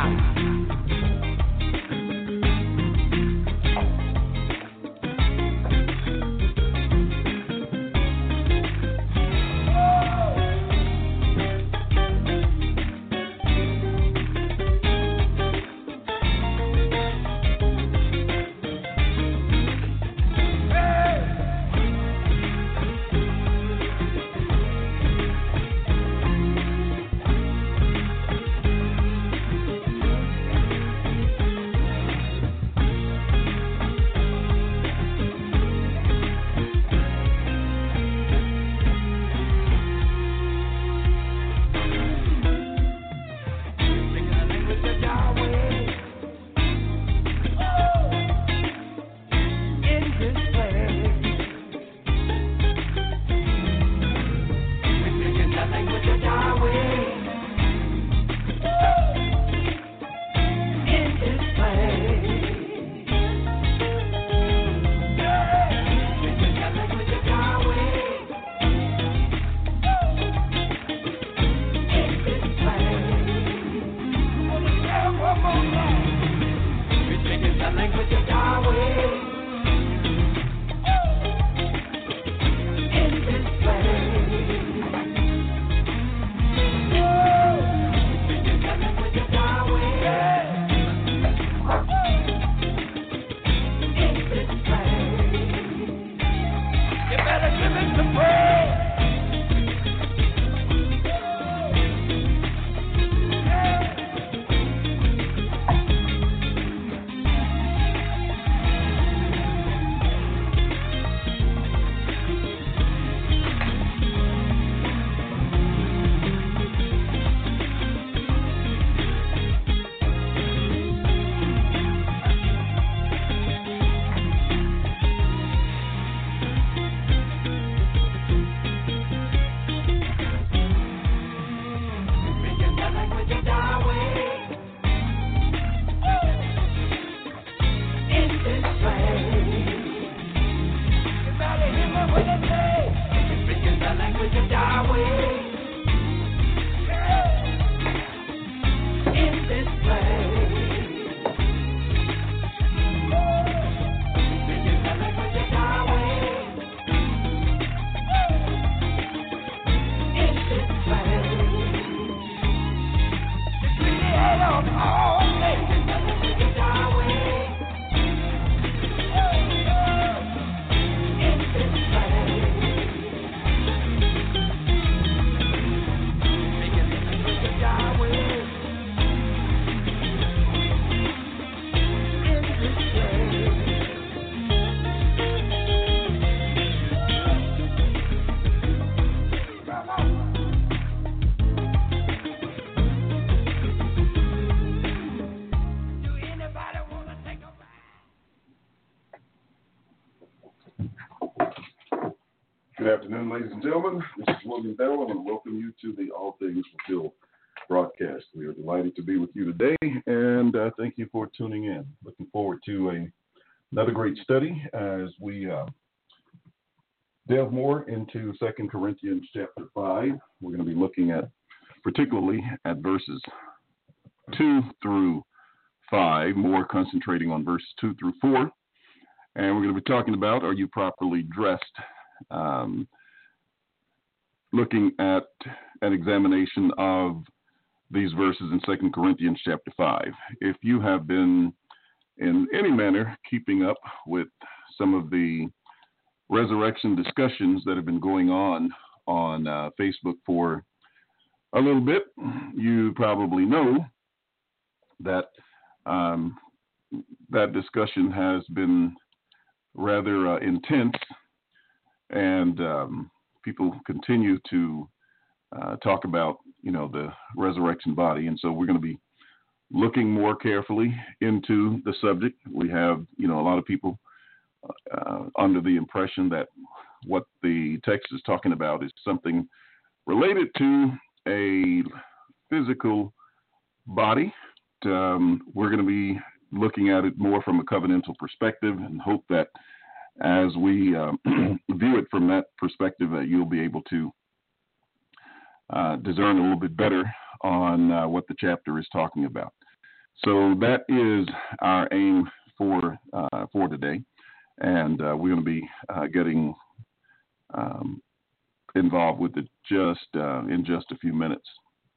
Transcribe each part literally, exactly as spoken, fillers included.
Good afternoon, ladies and gentlemen. This is William Bell, and I welcome you to the All Things Fulfilled broadcast. We are delighted to be with you today, and uh, thank you for tuning in. Looking forward to a, another great study as we uh, delve more into Second Corinthians chapter five. We're going to be looking at, particularly at verses two through five, more concentrating on verses two through four. And we're going to be talking about, are you properly dressed? Um, looking at an examination of these verses in Second Corinthians chapter five. If you have been in any manner keeping up with some of the resurrection discussions that have been going on on uh, Facebook for a little bit, you probably know that um, that discussion has been rather uh, intense. And um, people continue to uh, talk about, you know, the resurrection body. And so we're going to be looking more carefully into the subject. We have, you know, a lot of people uh, under the impression that what the text is talking about is something related to a physical body. Um, we're going to be looking at it more from a covenantal perspective and hope that as we uh, view it from that perspective, uh, you'll be able to uh, discern a little bit better on uh, what the chapter is talking about. So that is our aim for uh, for today, and uh, we're going to be uh, getting um, involved with it just uh, in just a few minutes.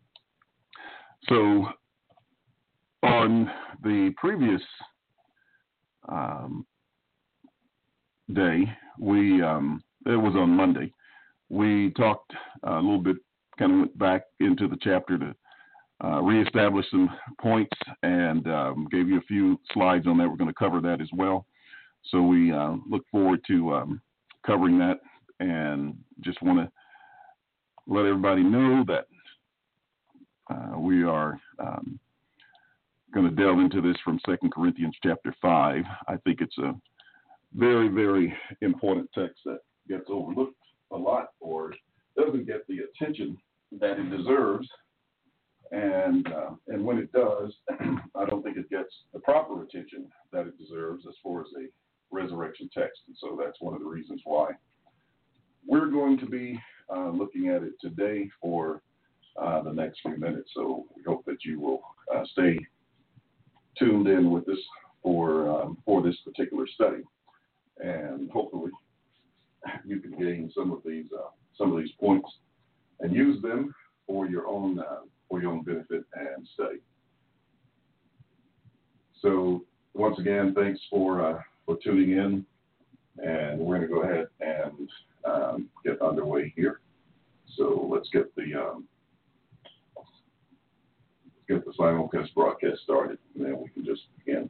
So on the previous um, day, we um, it was on Monday. We talked a little bit, kind of went back into the chapter to uh, reestablish some points, and um, gave you a few slides on that. We're going to cover that as well. So we uh, look forward to um, covering that, and just want to let everybody know that uh, we are um, going to delve into this from Second Corinthians chapter five. I think it's a very, very important text that gets overlooked a lot or doesn't get the attention that it deserves. And uh, and when it does, I don't think it gets the proper attention that it deserves as far as a resurrection text. And so that's one of the reasons why we're going to be uh, looking at it today for uh, the next few minutes. So we hope that you will uh, stay tuned in with us for um, for this particular study, and hopefully you can gain some of these uh, some of these points and use them for your own uh, for your own benefit and study. So once again, thanks for uh, for tuning in, and we're going to go ahead and um, get underway here. So let's get the um, let's get the simulcast broadcast started, and then we can just begin.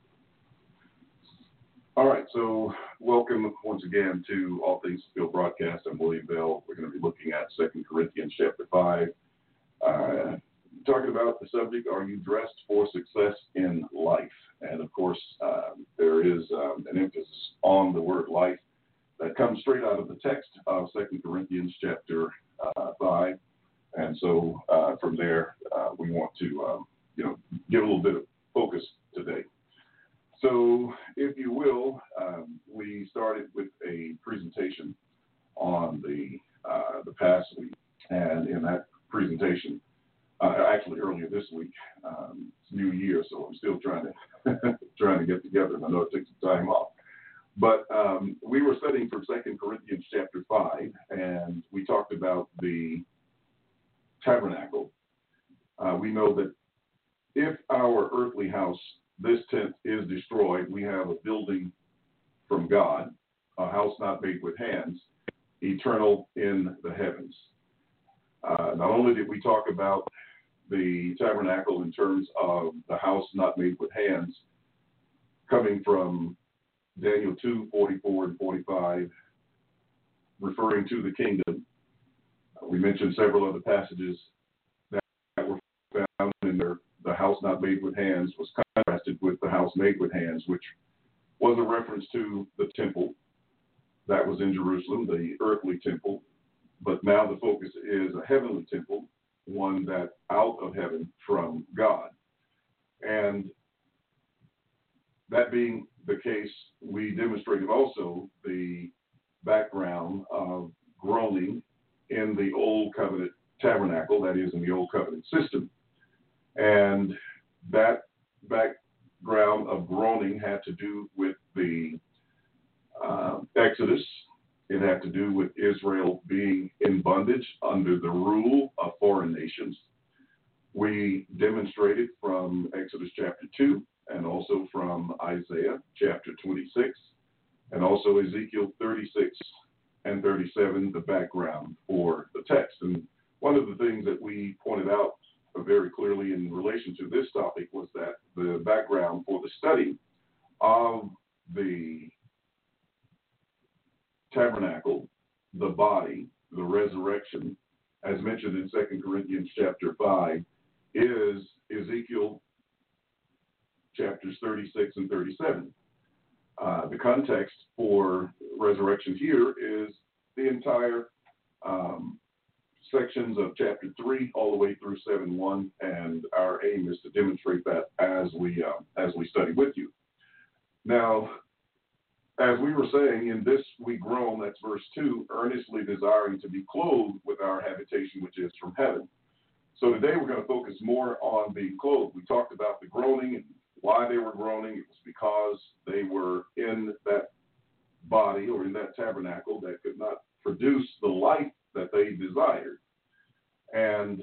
All right, so welcome once again to All Things Fulfilled Broadcast. I'm William Bell. We're going to be looking at Second Corinthians chapter five. Uh, talking about the subject, are you dressed for success in life? And of course, um, there is um, an emphasis on the word life that comes straight out of the text of Second Corinthians chapter uh, five. And so uh, from there, uh, we want to, um, you know, give a little bit of focus today. So if you will, um, we started with a presentation on the uh, the past week, and in that presentation, uh, actually earlier this week, um, it's New Year, so I'm still trying to trying to get together, and I know it took some time off. But um, we were studying from Second Corinthians chapter five, and we talked about the tabernacle. Uh, we know that if our earthly house, this tent, is destroyed, we have a building from God, a house not made with hands, eternal in the heavens. Uh, not only did we talk about the tabernacle in terms of the house not made with hands, coming from Daniel two, forty-four and forty-five, referring to the kingdom. Uh, we mentioned several other passages that, that were found in there. The house not made with hands was contrasted with the house made with hands, which was a reference to the temple that was in Jerusalem, the earthly temple. But now the focus is a heavenly temple, one that out of heaven from God. And that being the case, we demonstrated also the background of groaning in the Old Covenant tabernacle, that is, in the Old Covenant system. And that background of groaning had to do with the uh, Exodus. It had to do with Israel being in bondage under the rule of foreign nations. We demonstrated from Exodus chapter two, and also from Isaiah chapter twenty-six, and also Ezekiel thirty-six and thirty-seven, the background for the text. And one of the things that we pointed out very clearly in relation to this topic was that the background for the study of the tabernacle, the body, the resurrection, as mentioned in Second Corinthians chapter five, is Ezekiel chapters thirty-six and thirty-seven. Uh, the context for resurrection here is the entire um, sections of chapter three all the way through seven one, and our aim is to demonstrate that as we uh, as we study with you. Now, as we were saying, in this we groan, that's verse two, earnestly desiring to be clothed with our habitation which is from heaven. So today we're going to focus more on being clothed. We talked about the groaning and why they were groaning. It was because they were in that body or in that tabernacle that could not produce the life that they desired. And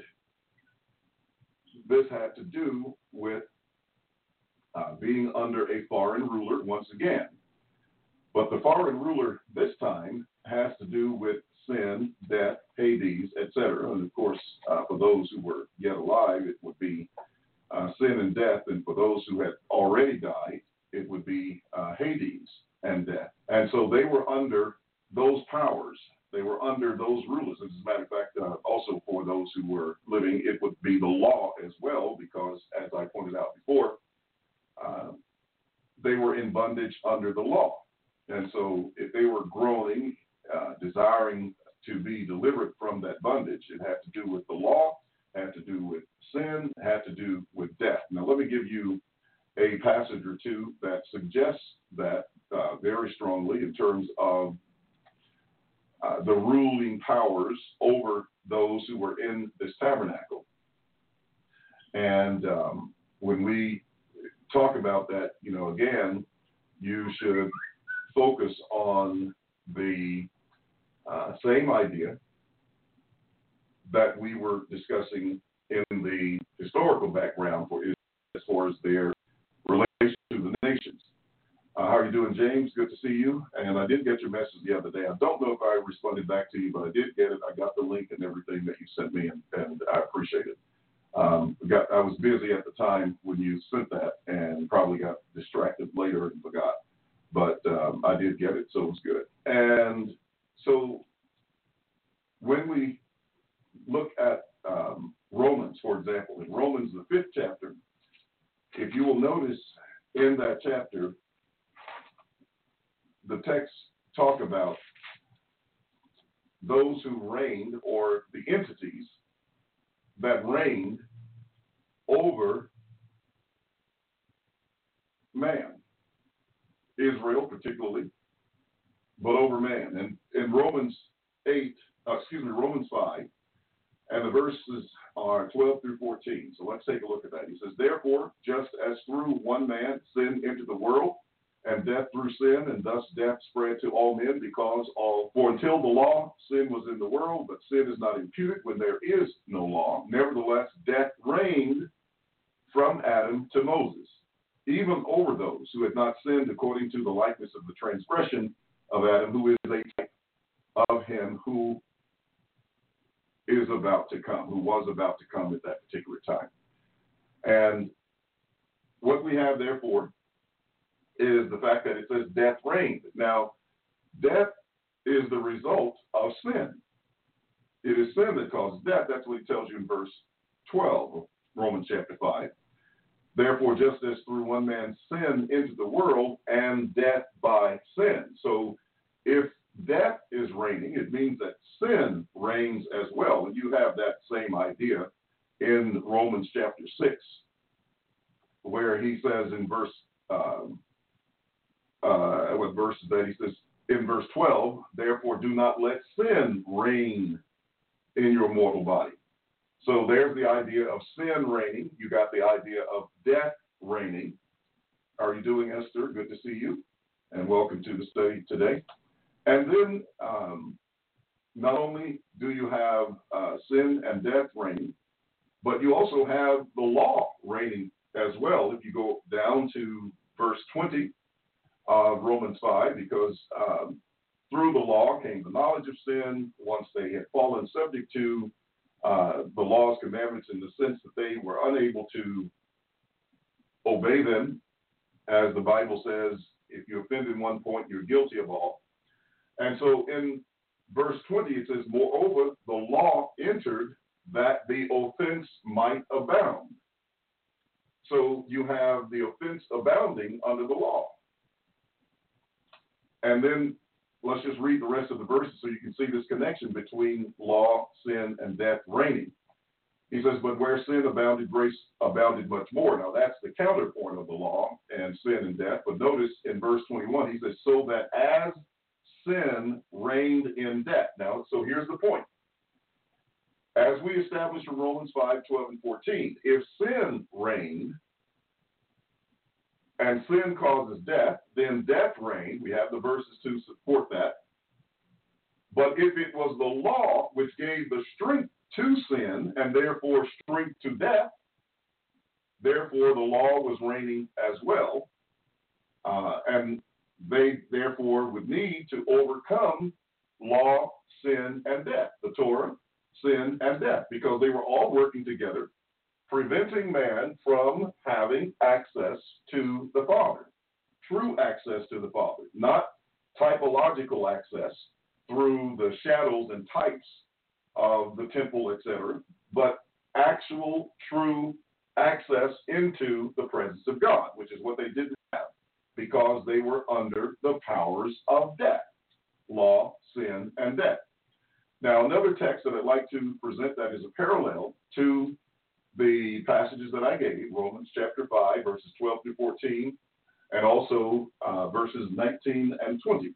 this had to do with uh, being under a foreign ruler once again. But the foreign ruler this time has to do with sin, death, Hades, et cetera. And of course, uh, for those who were yet alive, it would be uh, sin and death. And for those who had already died, it would be uh, Hades and death. And so they were under those powers. They were under those rulers. As a matter of fact, uh, also for those who were living, it would be the law as well, because as I pointed out before, uh, they were in bondage under the law. And so if they were groaning, uh, desiring to be delivered from that bondage, it had to do with the law, had to do with sin, had to do with death. Now let me give you a passage or two that suggests that uh, very strongly in terms of uh, the ruling powers over those who were in this tabernacle. And um, when we talk about that, you know, again, you should focus on the uh, same idea that we were discussing in the historical background for Israel as far as their relation to the nations. Uh, how are you doing, James? Good to see you. And I did get your message the other day. I don't know if I responded back to you, but I did get it. I got the link and everything that you sent me, and, and I appreciate it. Um, got, I was busy at the time when you sent that and probably got distracted later and forgot. But um, I did get it, so it was good. And so when we look at um, Romans, for example, in Romans, the fifth chapter, if you will notice in that chapter, the texts talk about those who reigned, or the entities that reigned over man. Israel particularly, but over man. And in Romans eight, uh, excuse me, Romans five, and the verses are twelve through fourteen. So let's take a look at that. He says, therefore, just as through one man sin entered the world, and death through sin, and thus death spread to all men because all, for until the law, sin was in the world, but sin is not imputed when there is no law. Nevertheless, death reigned from Adam to Moses, even over those who had not sinned according to the likeness of the transgression of Adam, who is a type of him who is about to come, who was about to come at that particular time. And what we have, therefore, is the fact that it says death reigned. Now, death is the result of sin. It is sin that causes death. That's what he tells you in verse twelve of Romans chapter five. Therefore, just as through one man's sin into the world, and death by sin. So if death is reigning, it means that sin reigns as well. And you have that same idea in Romans chapter six, where he says in verse, um, uh, what verse is that? He says in verse twelve, therefore do not let sin reign in your mortal body. So there's the idea of sin reigning. You got the idea of death reigning. How are you doing, Esther? Good to see you, and welcome to the study today. And then um, not only do you have uh, sin and death reigning, but you also have the law reigning as well. If you go down to verse twenty of Romans five, because um, through the law came the knowledge of sin once they had fallen subject to Uh, the laws, commandments, in the sense that they were unable to obey them. As the Bible says, if you offend in one point, you're guilty of all. And so in verse twenty, it says, moreover, the law entered that the offense might abound. So you have the offense abounding under the law. And then let's just read the rest of the verses so you can see this connection between law, sin, and death reigning. He says, but where sin abounded, grace abounded much more. Now, that's the counterpoint of the law and sin and death. But notice in verse twenty-one, he says, so that as sin reigned in death. Now, so here's the point. As we established in Romans five, twelve, and fourteen, if sin reigned and sin causes death, then death reigned. We have the verses to support that. But if it was the law which gave the strength to sin and therefore strength to death, therefore the law was reigning as well. Uh, and they therefore would need to overcome law, sin, and death, the Torah, sin, and death, because they were all working together, preventing man from having access to the Father, true access to the Father, not typological access through the shadows and types of the temple, et cetera, but actual, true access into the presence of God, which is what they didn't have because they were under the powers of death, law, sin, and death. Now, another text that I'd like to present that is a parallel to the passages that I gave, Romans chapter five, verses twelve through fourteen, and also uh, verses nineteen and twenty,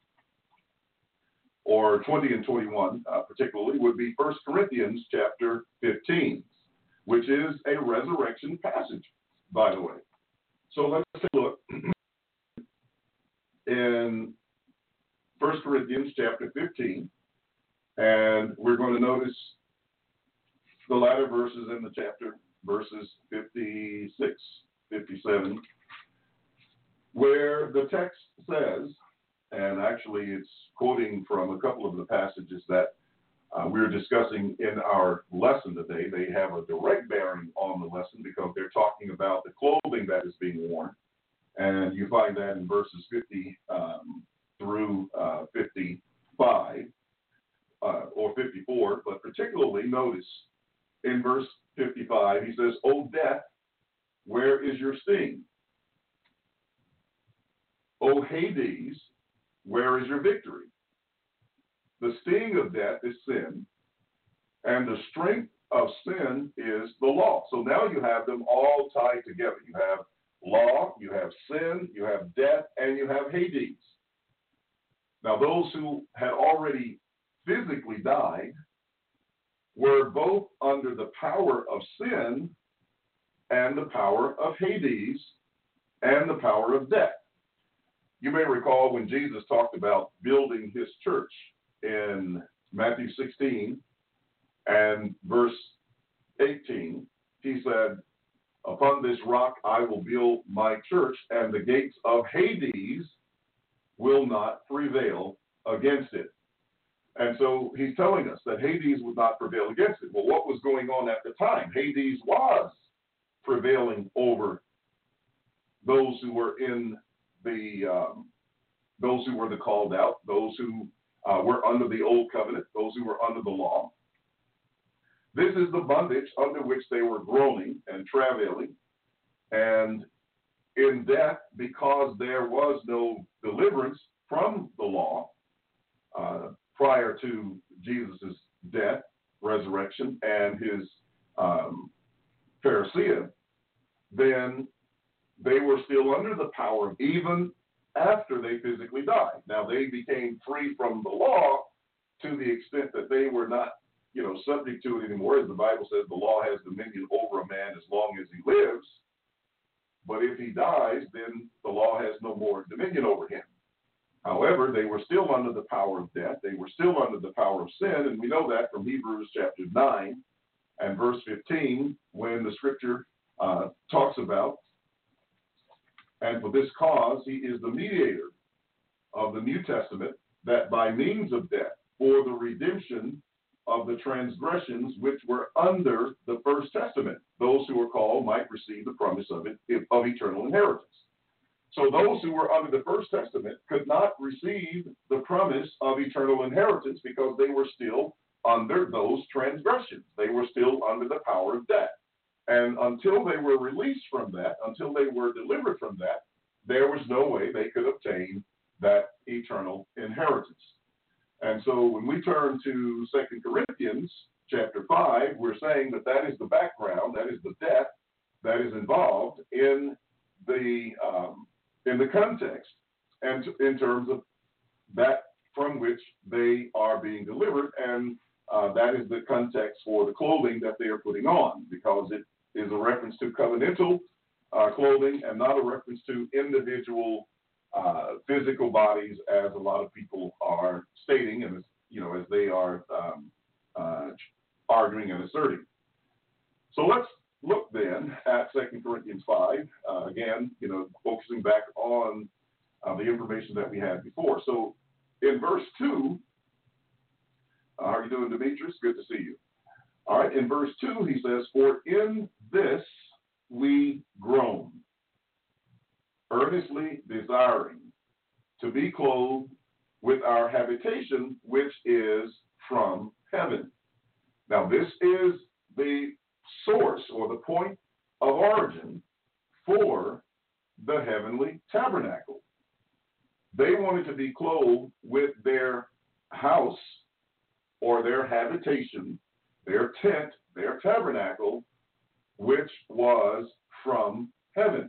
or twenty and twenty-one uh, particularly, would be First Corinthians chapter fifteen, which is a resurrection passage, by the way. So let's take a look in First Corinthians chapter fifteen, and we're going to notice the latter verses in the chapter, verses fifty-six, fifty-seven, where the text says, and actually it's quoting from a couple of the passages that uh, we're discussing in our lesson today. They have a direct bearing on the lesson because they're talking about the clothing that is being worn. And you find that in verses fifty um, through uh, fifty-five uh, or fifty-four, but particularly notice in verse fifty-five, he says, "O death, where is your sting? O Hades, where is your victory? The sting of death is sin, and the strength of sin is the law." So now you have them all tied together. You have law, you have sin, you have death, and you have Hades. Now those who had already physically died were both under the power of sin and the power of Hades and the power of death. You may recall when Jesus talked about building his church in Matthew sixteen and verse eighteen, he said, "Upon this rock I will build my church, and the gates of Hades will not prevail against it." And so he's telling us that Hades would not prevail against it. Well, what was going on at the time? Hades was prevailing over those who were in the, um, those who were the called out, those who uh, were under the old covenant, those who were under the law. This is the bondage under which they were groaning and travailing. And in death, because there was no deliverance from the law, uh, prior to Jesus' death, resurrection, and his um, parousia, then they were still under the power, even after they physically died. Now, they became free from the law to the extent that they were not, you know, subject to it anymore. As the Bible says, the law has dominion over a man as long as he lives. But if he dies, then the law has no more dominion over him. However, they were still under the power of death. They were still under the power of sin, and we know that from Hebrews chapter nine and verse fifteen, when the scripture uh, talks about, "And for this cause he is the mediator of the New Testament, that by means of death, for the redemption of the transgressions which were under the first testament, those who were called might receive the promise of it of eternal inheritance." So those who were under the first testament could not receive the promise of eternal inheritance because they were still under those transgressions. They were still under the power of death. And until they were released from that, until they were delivered from that, there was no way they could obtain that eternal inheritance. And so when we turn to Second Corinthians chapter five, we're saying that that is the background, that is the death that is involved in the um, in the context and in terms of that from which they are being delivered. And uh, that is the context for the clothing that they are putting on, because it is a reference to covenantal uh, clothing and not a reference to individual uh, physical bodies, as a lot of people are stating, and as, you know, as they are um, uh, arguing and asserting. So let's look then at Second Corinthians five, uh, again, you know, focusing back on uh, the information that we had before. So in verse two, uh, how are you doing, Demetrius? Good to see you. All right, in verse two, he says, "For in this we groan, earnestly desiring to be clothed with our habitation, which is from heaven." Now, this is the source or the point of origin for the heavenly tabernacle. They wanted to be clothed with their house or their habitation, their tent, their tabernacle, which was from heaven.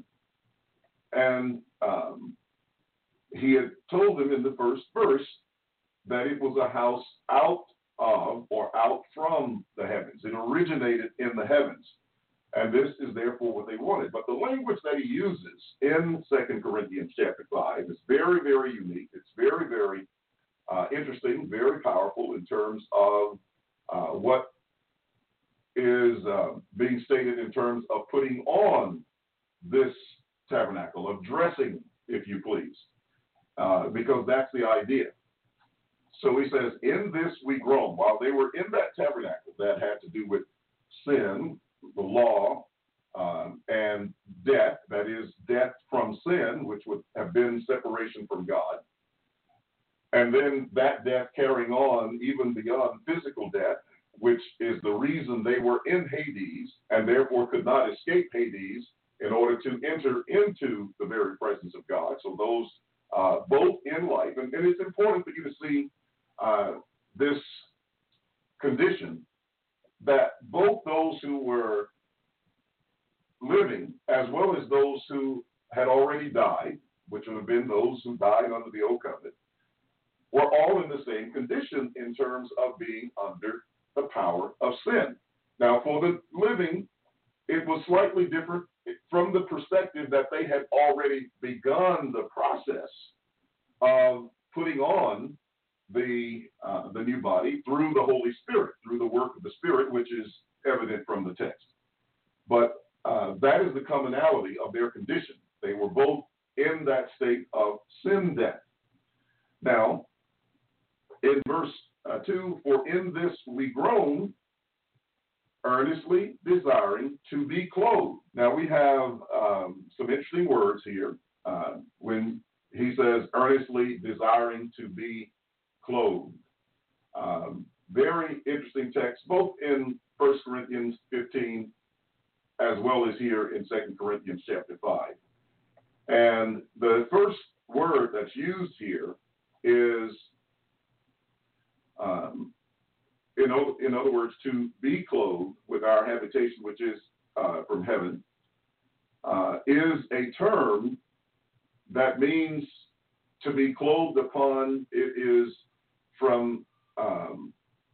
And um, he had told them in the first verse that it was a house out of or out from the heavens. It originated in the heavens. And this is therefore what they wanted. But the language that he uses in Second Corinthians chapter five is very, very unique. It's very, very uh, interesting, very powerful in terms of uh, what is uh, being stated in terms of putting on this tabernacle, of dressing, if you please, uh, because that's the idea. So he says, "In this we groan." While they were in that tabernacle that had to do with sin, the law, um, and death, that is, death from sin, which would have been separation from God, and then that death carrying on even beyond physical death, which is the reason they were in Hades and therefore could not escape Hades in order to enter into the very presence of God. So those uh, both in life, and, and it's important for you to see uh, this condition, that both those who were living as well as those who had already died, which would have been those who died under the old covenant, were all in the same condition in terms of being under the power of sin. Now, for the living, it was slightly different from the perspective that they had already begun the process of putting on the uh, the new body through the Holy Spirit, through the work of the Spirit, which is evident from the text. But uh, that is the commonality of their condition. They were both in that state of sin death. Now, in verse uh, two, "For in this we groan, earnestly desiring to be clothed." Now, we have um, some interesting words here uh, when he says earnestly desiring to be clothed. Um, very interesting text, both in First Corinthians fifteen as well as here in Second Corinthians chapter five. And the first word that's used here is, um, in, in other words, to be clothed with our habitation, which is uh, from heaven, uh, is a term that means to be clothed upon. It is from um,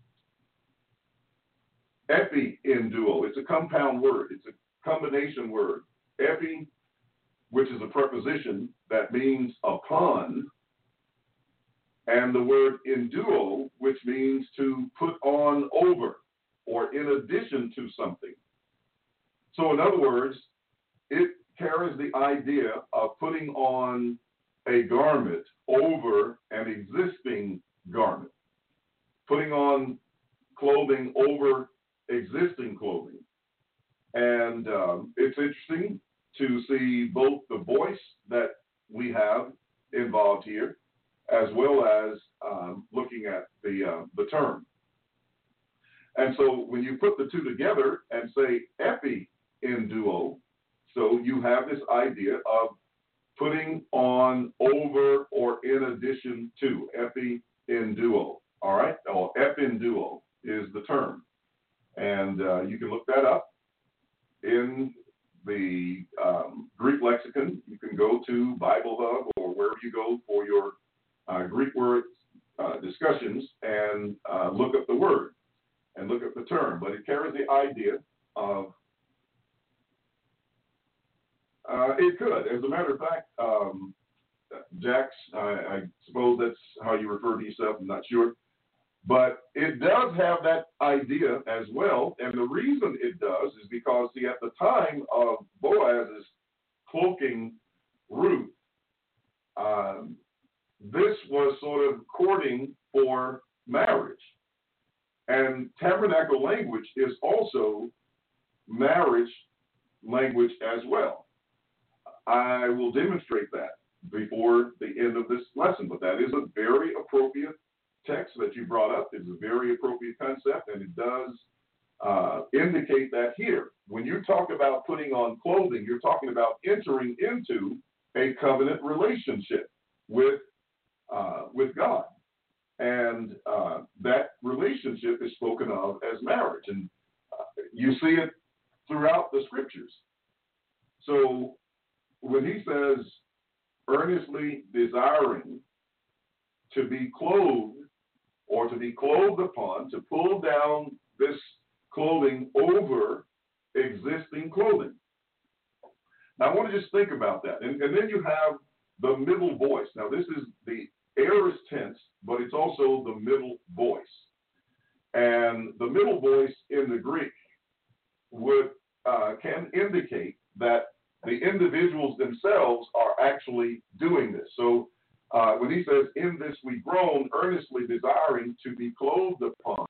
epi in duo. It's a compound word. It's a combination word. Epi, which is a preposition that means upon, and the word in duo, which means to put on over or in addition to something. So in other words, it carries the idea of putting on a garment over an existing garment, putting on clothing over existing clothing. And um, it's interesting to see both the voice that we have involved here, as well as um, looking at the uh, the term. And so when you put the two together and say epi in duo, so you have this idea of putting on over or in addition to, epi in duo, all right? Or ep in duo is the term. And uh, you can look that up in the um, Greek lexicon. You can go to Bible Hub or wherever you go for your uh, Greek word uh, discussions and uh, look up the word. and look at the term, but it carries the idea of, uh, it could. As a matter of fact, um, Jax, I, I suppose that's how you refer to yourself, I'm not sure. But it does have that idea as well, and the reason it does is because, see, at the time of Boaz's cloaking Ruth, um, this was sort of courting for marriage. And tabernacle language is also marriage language as well. I will demonstrate that before the end of this lesson, but that is a very appropriate text that you brought up. It's a very appropriate concept, and it does uh, indicate that here. When you talk about putting on clothing, you're talking about entering into a covenant relationship with uh, with God, and uh, that relationship is spoken of as marriage, and uh, you see it throughout the scriptures. So when he says earnestly desiring to be clothed or to be clothed upon, to pull down this clothing over existing clothing. Now, I want to just think about that. And, and then you have the middle voice. Now, this is the aorist tense, but it's also the middle voice. And the middle voice in the Greek would uh, can indicate that the individuals themselves are actually doing this. So uh, when he says, in this we groan, earnestly desiring to be clothed upon,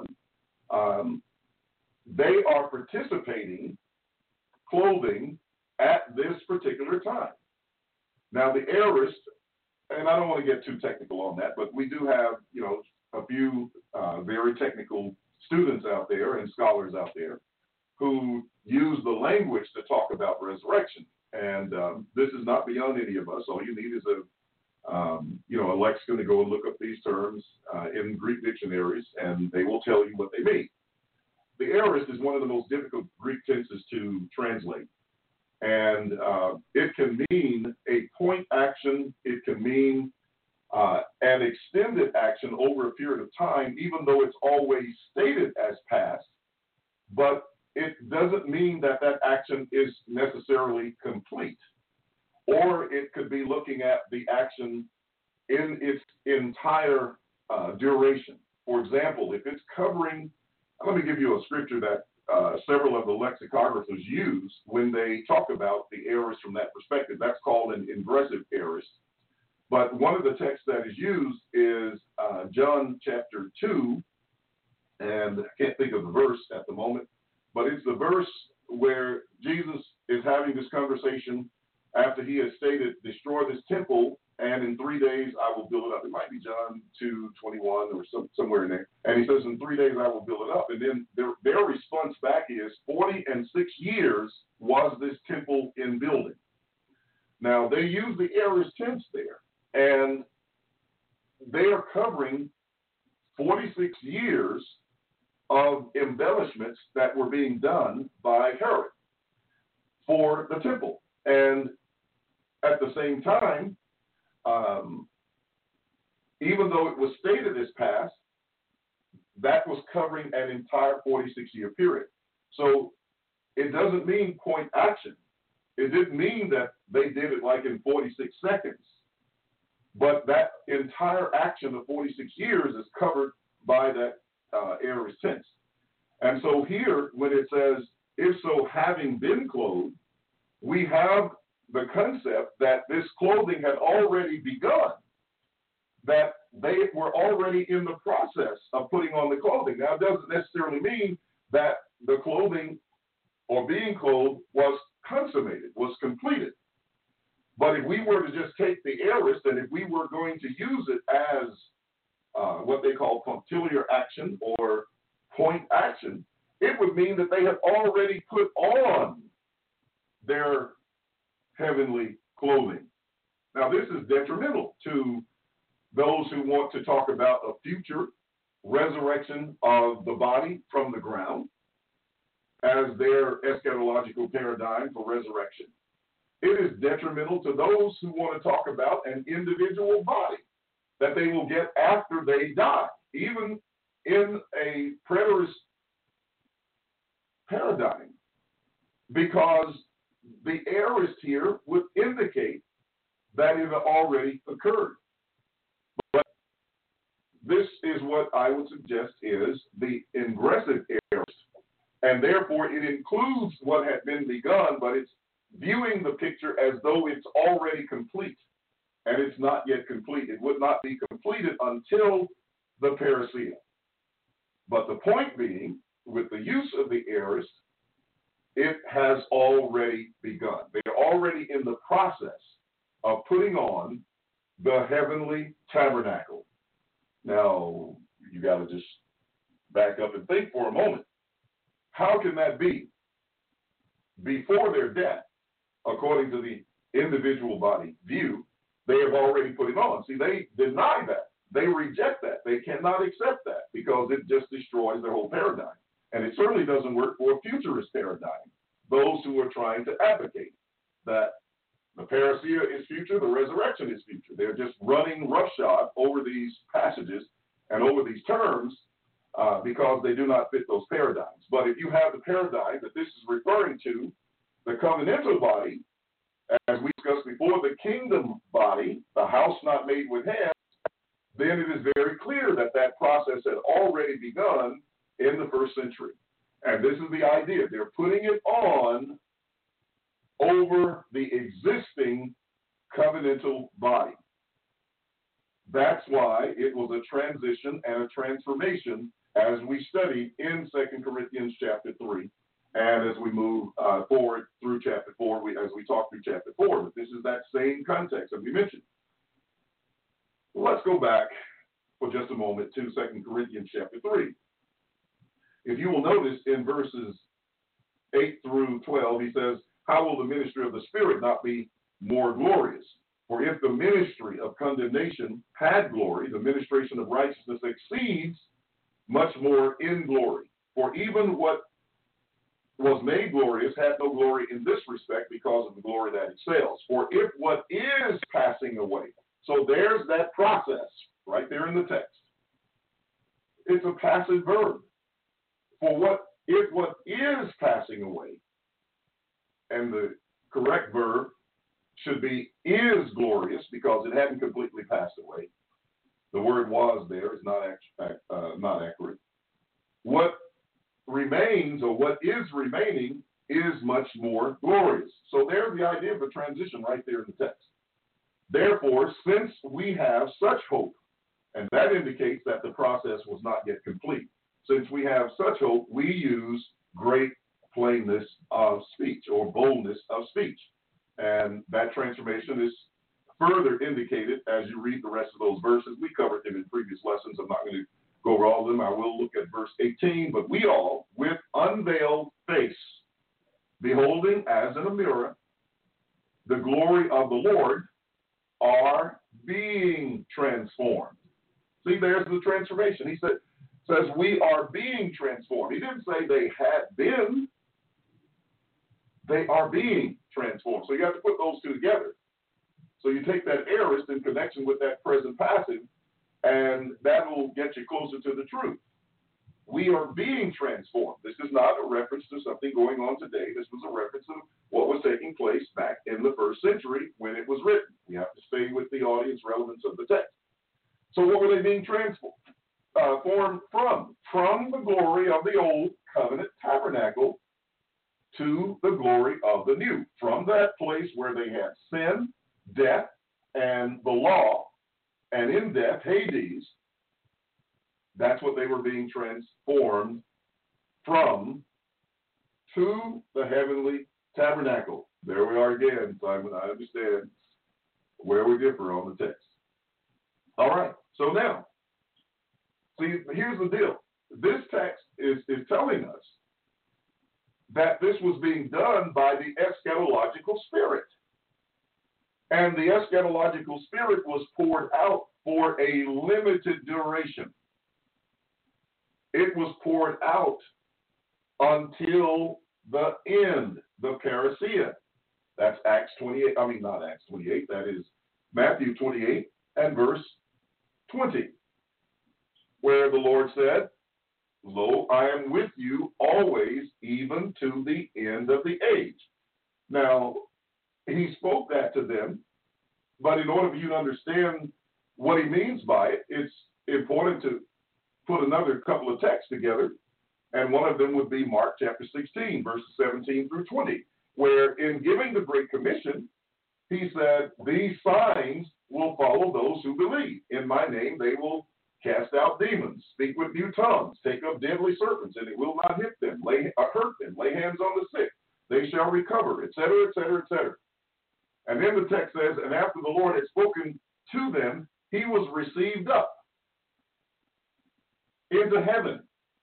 um, they are participating clothing at this particular time. Now the aorist, and I don't want to get too technical on that, but we do have, you know, a few uh, very technical students out there and scholars out there who use the language to talk about resurrection. And um, this is not beyond any of us. All you need is a, um, you know, a lexicon to go and look up these terms uh, in Greek dictionaries, and they will tell you what they mean. The aorist is one of the most difficult Greek tenses to translate. And uh, it can mean a point action. It can mean uh, an extended action over a period of time, even though it's always stated as past. But it doesn't mean that that action is necessarily complete. Or it could be looking at the action in its entire uh, duration. For example, if it's covering, let me give you a scripture that uh, several of the lexicographers use when they talk about the aorist from that perspective. That's called an ingressive aorist. But one of the texts that is used is uh, John chapter two, and I can't think of the verse at the moment, but it's the verse where Jesus is having this conversation after he has stated, destroy this temple, and in three days I will build it up. It might be John two twenty-one or some, somewhere in there. And he says, in three days I will build it up. And then their, their response back is, forty and six years was this temple in building. Now, they use the aorist tense there, and they are covering forty-six years of embellishments that were being done by Herod for the temple. And at the same time, um, even though it was stated as past, that was covering an entire forty-six year period. So it doesn't mean point action. It didn't mean that they did it like in forty-six seconds. But that entire action of forty-six years is covered by that uh, aorist tense. And so here, when it says, if so having been clothed, we have the concept that this clothing had already begun, that they were already in the process of putting on the clothing. Now, it doesn't necessarily mean that the clothing or being clothed was consummated, was completed. But if we were to just take the aorist, and if we were going to use it as uh, what they call punctiliar action or point action, it would mean that they had already put on their heavenly clothing. Now, this is detrimental to those who want to talk about a future resurrection of the body from the ground as their eschatological paradigm for resurrection. It is detrimental to those who want to talk about an individual body that they will get after they die. Even in a preterist paradigm, because the aorist here would indicate that it already occurred. But this is what I would suggest is the ingressive aorist, and therefore it includes what had been begun, but it's viewing the picture as though it's already complete, and it's not yet complete. It would not be completed until the parousia. But the point being, with the use of the aorist, it has already begun. They're already in the process of putting on the heavenly tabernacle. Now, you got to just back up and think for a moment. How can that be? Before their death, according to the individual body view, they have already put it on. See, they deny that. They reject that. They cannot accept that because it just destroys their whole paradigm. And it certainly doesn't work for a futurist paradigm, those who are trying to advocate that the parousia is future, the resurrection is future. They're just running roughshod over these passages and over these terms uh, because they do not fit those paradigms. But if you have the paradigm that this is referring to, the covenantal body, as we discussed before, the kingdom body, the house not made with hands, then it is very clear that that process had already begun in the first century. And this is the idea. They're putting it on over the existing covenantal body. That's why it was a transition and a transformation as we studied in Second Corinthians chapter three. And as we move uh, forward through chapter four, we, as we talk through chapter four, but this is that same context that we mentioned. Let's go back for just a moment to Second Corinthians chapter three. If you will notice in verses eight through twelve, he says, how will the ministry of the Spirit not be more glorious? For if the ministry of condemnation had glory, the ministration of righteousness exceeds much more in glory. For even what was made glorious had no glory in this respect because of the glory that excels. For if what is passing away, so there's that process right there in the text. It's a passive verb. For what if what is passing away, and the correct verb should be is glorious because it hadn't completely passed away. The word was there is not act, uh, not accurate. What remains or what is remaining is much more glorious. So there's the idea of a transition right there in the text. Therefore, since we have such hope, and that indicates that the process was not yet complete, since we have such hope, we use great plainness of speech or boldness of speech. And that transformation is further indicated as you read the rest of those verses. We covered them in previous lessons. I'm not going to go over all of them. I will look at verse eighteen. But we all, with unveiled face, beholding as in a mirror the glory of the Lord, are being transformed. See, there's the transformation. He said, says we are being transformed. He didn't say they had been. They are being transformed. So you have to put those two together. So you take that aorist in connection with that present passive, and that will get you closer to the truth. We are being transformed. This is not a reference to something going on today. This was a reference to what was taking place back in the first century when it was written. We have to stay with the audience relevance of the text. So what were they being transformed uh, formed from? From the glory of the old covenant tabernacle to the glory of the new. From that place where they had sin, death, and the law, and in death, Hades, that's what they were being transformed from to the heavenly tabernacle. There we are again, Simon. I understand where we differ on the text. All right, so now, see, here's the deal. This text is, is telling us that this was being done by the eschatological spirit. And the eschatological spirit was poured out for a limited duration. It was poured out until the end, the parousia. That's Acts twenty-eight, I mean, not Acts twenty-eight, that is Matthew twenty-eight and verse twenty, where the Lord said, lo, I am with you always, even to the end of the age. Now, he spoke that to them, but in order for you to understand what he means by it, it's important to put another couple of texts together, and one of them would be Mark chapter sixteen, verses seventeen through twenty, where in giving the Great Commission, he said, these signs will follow those who believe. In my name they will cast out demons, speak with new tongues, take up deadly serpents, and it will not hit them, lay, uh, hurt them, lay hands on the sick, they shall recover, et cetera, et cetera, et cetera. And then the text says, and after the Lord had spoken to them, he was received up into heaven.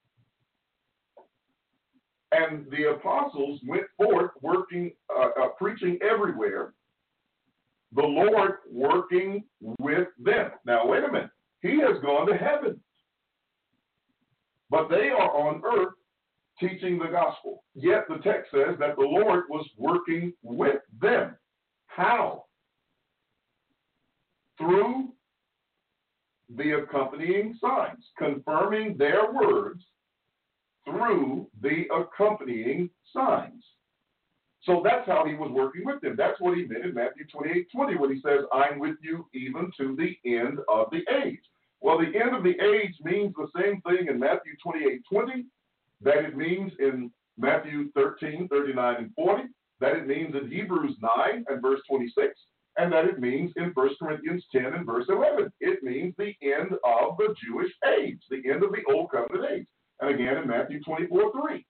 And the apostles went forth working, uh, uh, preaching everywhere, the Lord working with them. Now, wait a minute. He has gone to heaven, but they are on earth teaching the gospel. Yet the text says that the Lord was working with them. How? Through the accompanying signs, confirming their words through the accompanying signs. So that's how he was working with them. That's what he meant in Matthew twenty-eight twenty when he says, I'm with you even to the end of the age. Well, the end of the age means the same thing in Matthew twenty-eight twenty that it means in Matthew thirteen thirty-nine and forty, that it means in Hebrews nine and verse twenty-six, and that it means in First Corinthians ten and verse eleven. It means the end of the Jewish age, the end of the Old Covenant age. And again in Matthew twenty-four three.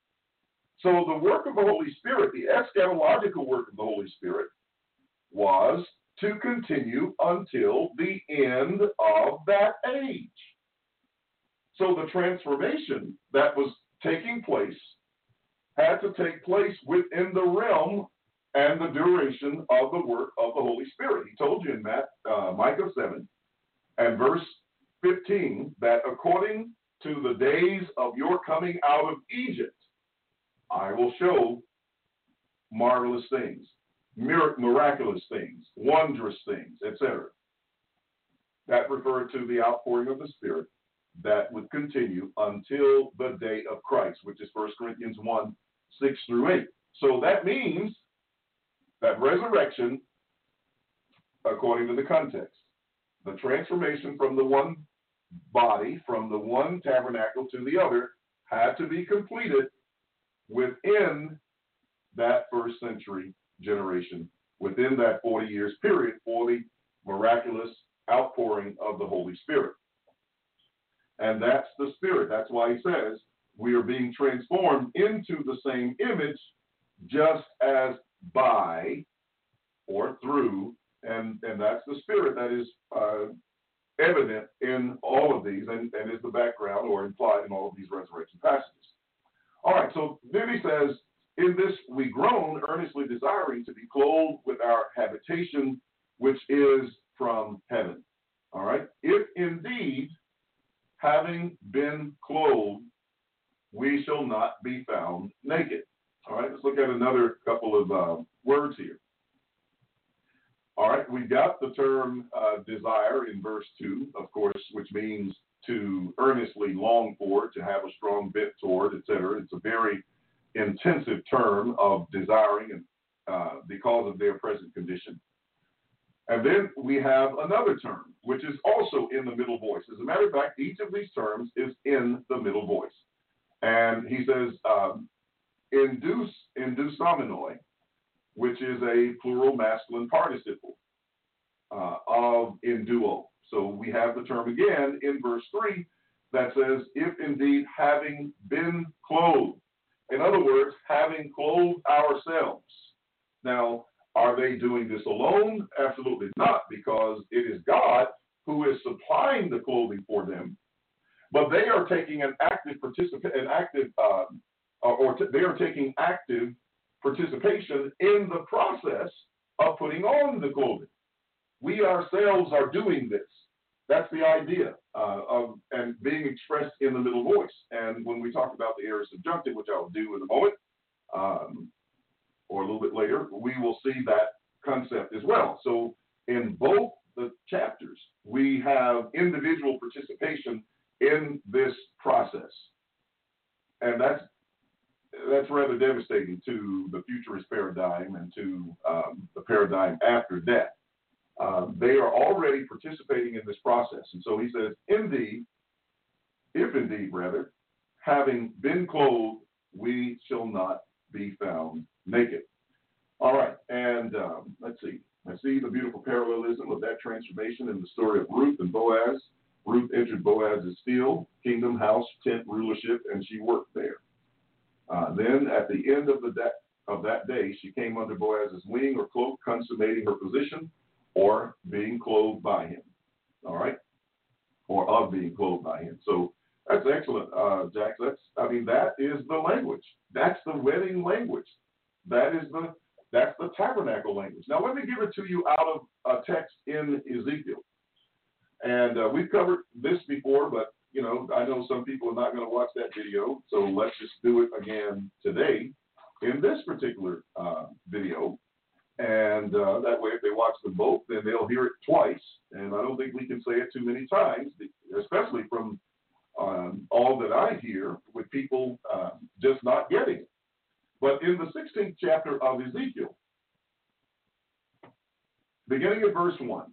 So the work of the Holy Spirit, the eschatological work of the Holy Spirit, was to continue until the end of that age. So the transformation that was taking place had to take place within the realm and the duration of the work of the Holy Spirit. He told you in Matt, uh, Micah seven and verse fifteen that according to the days of your coming out of Egypt, I will show marvelous things, miraculous things, wondrous things, et cetera. That referred to the outpouring of the Spirit that would continue until the day of Christ, which is First Corinthians one, six through eight. So that means that resurrection, according to the context, the transformation from the one body, from the one tabernacle to the other, had to be completed within that first century generation, within that forty years period for the miraculous outpouring of the Holy Spirit. And that's the Spirit. That's why he says we are being transformed into the same image just as by or through, and, and that's the Spirit that is uh, evident in all of these and, and is the background or implied in all of these resurrection passages. All right, so then he says, in this we groan, earnestly desiring to be clothed with our habitation, which is from heaven. All right, if indeed, having been clothed, we shall not be found naked. All right, let's look at another couple of uh, words here. All right, we got the term uh, desire in verse two, of course, which means to earnestly long for, to have a strong bent toward, et cetera. It's a very intensive term of desiring and uh, because of their present condition. And then we have another term, which is also in the middle voice. As a matter of fact, each of these terms is in the middle voice. And he says, um, induce, indusaminoi, which is a plural masculine participle uh, of induo. So we have the term again in verse three that says, if indeed having been clothed. In other words, having clothed ourselves. Now, are they doing this alone? Absolutely not, because it is God who is supplying the clothing for them. But they are taking an active participant, an active, uh, or t- they are taking active participation in the process of putting on the clothing. We ourselves are doing this. That's the idea uh, of and being expressed in the middle voice. And when we talk about the aorist subjunctive, which I'll do in a moment, um, or a little bit later, we will see that concept as well. So in both the chapters, we have individual participation in this process. and that's that's rather devastating to the futurist paradigm and to um, the paradigm after death. Uh, they are already participating in this process. And so he says, indeed, if indeed, rather, having been clothed, we shall not be found naked. All right, and um, let's see. I see the beautiful parallelism of that transformation in the story of Ruth and Boaz. Ruth entered Boaz's field, kingdom, house, tent, rulership, and she worked there. Uh, then at the end of the de- of that day, she came under Boaz's wing or cloak, consummating her position or being clothed by him. All right, or of being clothed by him. So that's excellent, uh, Jack. That's I mean that is the language. That's the wedding language. That is the that's the tabernacle language. Now let me give it to you out of a text in Ezekiel. And uh, we've covered this before, but you know, I know some people are not going to watch that video, so let's just do it again today in this particular uh, video. And uh, that way, if they watch them both, then they'll hear it twice. And I don't think we can say it too many times, especially from um, all that I hear with people uh, just not getting it. But in the sixteenth chapter of Ezekiel, beginning at verse one,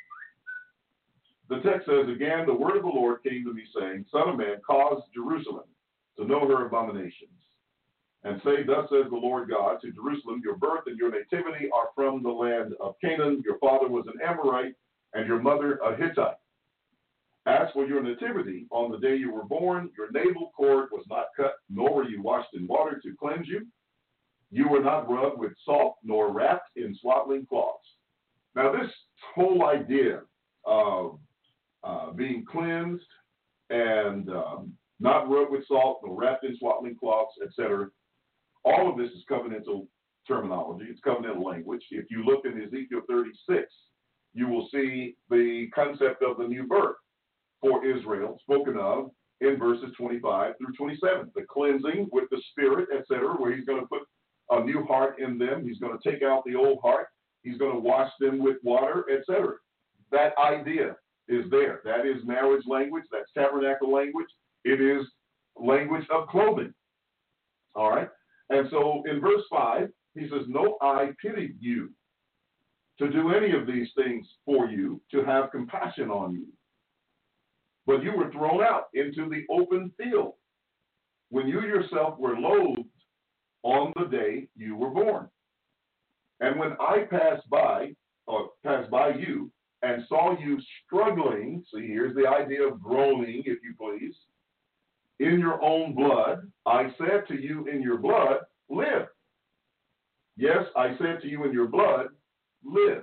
the text says, again, the word of the Lord came to me, saying, Son of man, cause Jerusalem to know her abominations, and say, thus says the Lord God to Jerusalem, your birth and your nativity are from the land of Canaan. Your father was an Amorite, and your mother a Hittite. As for your nativity, on the day you were born, your navel cord was not cut, nor were you washed in water to cleanse you. You were not rubbed with salt, nor wrapped in swaddling cloths. Now, this whole idea of uh, being cleansed and um, not rubbed with salt, nor wrapped in swaddling cloths, et cetera, all of this is covenantal terminology. It's covenantal language. If you look in Ezekiel thirty-six, you will see the concept of the new birth for Israel spoken of in verses twenty-five through twenty-seven. The cleansing with the Spirit, et cetera, where he's going to put a new heart in them. He's going to take out the old heart. He's going to wash them with water, et cetera. That idea is there. That is marriage language. That's tabernacle language. It is language of clothing. All right? And so in verse five, he says, no eye pitied you to do any of these things for you, to have compassion on you. But you were thrown out into the open field when you yourself were loathed on the day you were born. And when I passed by, or passed by you, and saw you struggling, see, here's the idea of groaning, if you please, in your own blood, I said to you in your blood, live. Yes, I said to you in your blood, live.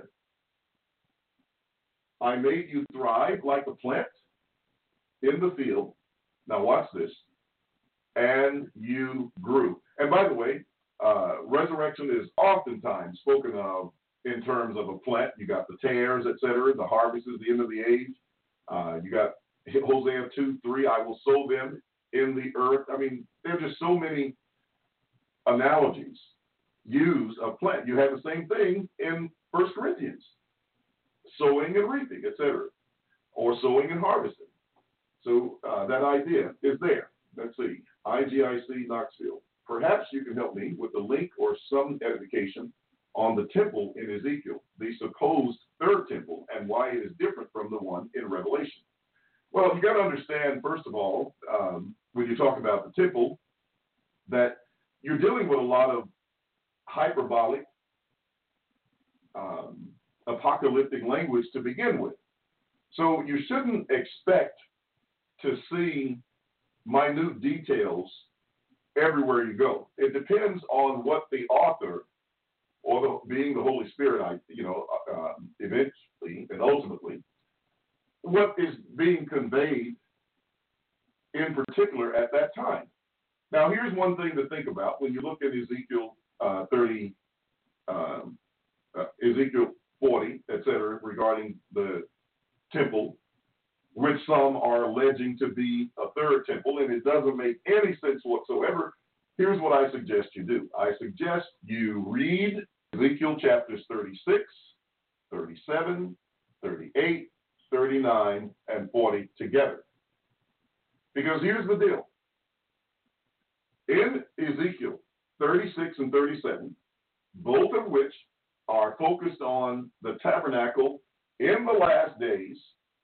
I made you thrive like a plant in the field. Now watch this. And you grew. And by the way, uh, resurrection is oftentimes spoken of in terms of a plant. You got the tares, et cetera. The harvest is the end of the age. Uh, you got Hosea two, three, I will sow them in the earth. I mean, there are just so many analogies used of plant. You have the same thing in First Corinthians. Sowing and reaping, et cetera. Or sowing and harvesting. So uh, that idea is there. Let's see. I G I C Knoxville. Perhaps you can help me with the link or some edification on the temple in Ezekiel, the supposed third temple, and why it is different from the one in Revelation. Well, you got to understand, first of all, um, when you talk about the temple, that you're dealing with a lot of hyperbolic, um, apocalyptic language to begin with. So you shouldn't expect to see minute details everywhere you go. It depends on what the author, or the, being the Holy Spirit, I, you know, uh, eventually and ultimately, what is being conveyed in particular at that time. Now, here's one thing to think about when you look at Ezekiel uh, thirty, um, uh, Ezekiel forty, et cetera, regarding the temple, which some are alleging to be a third temple, and it doesn't make any sense whatsoever. Here's what I suggest you do. I suggest you read Ezekiel chapters thirty-six, thirty-seven, thirty-eight, thirty-nine, and forty together. Because here's the deal. in Ezekiel thirty-six and thirty-seven, both of which are focused on the tabernacle in the last days,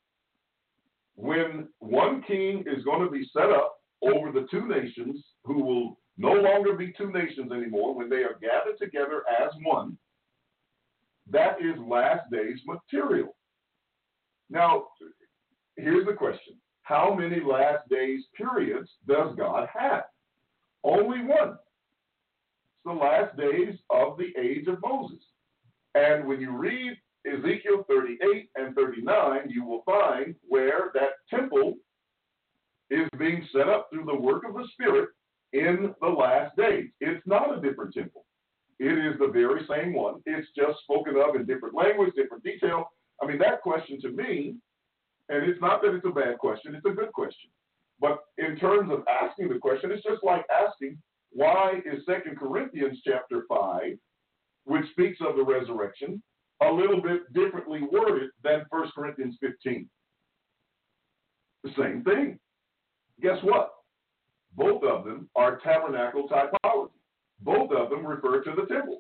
when one king is going to be set up over the two nations, who will no longer be two nations anymore, when they are gathered together as one. That is last days material. Now, here's the question. How many last days periods does God have? Only one. It's the last days of the age of Moses. And when you read Ezekiel thirty-eight and thirty-nine, you will find where that temple is being set up through the work of the Spirit in the last days. It's not a different temple. It is the very same one. It's just spoken of in different language, different detail. I mean, that question to me, and it's not that it's a bad question, it's a good question. But in terms of asking the question, it's just like asking, why is Second Corinthians chapter five, which speaks of the resurrection, a little bit differently worded than First Corinthians fifteen? The same thing. Guess what? Both of them are tabernacle typology. Both of them refer to the temple.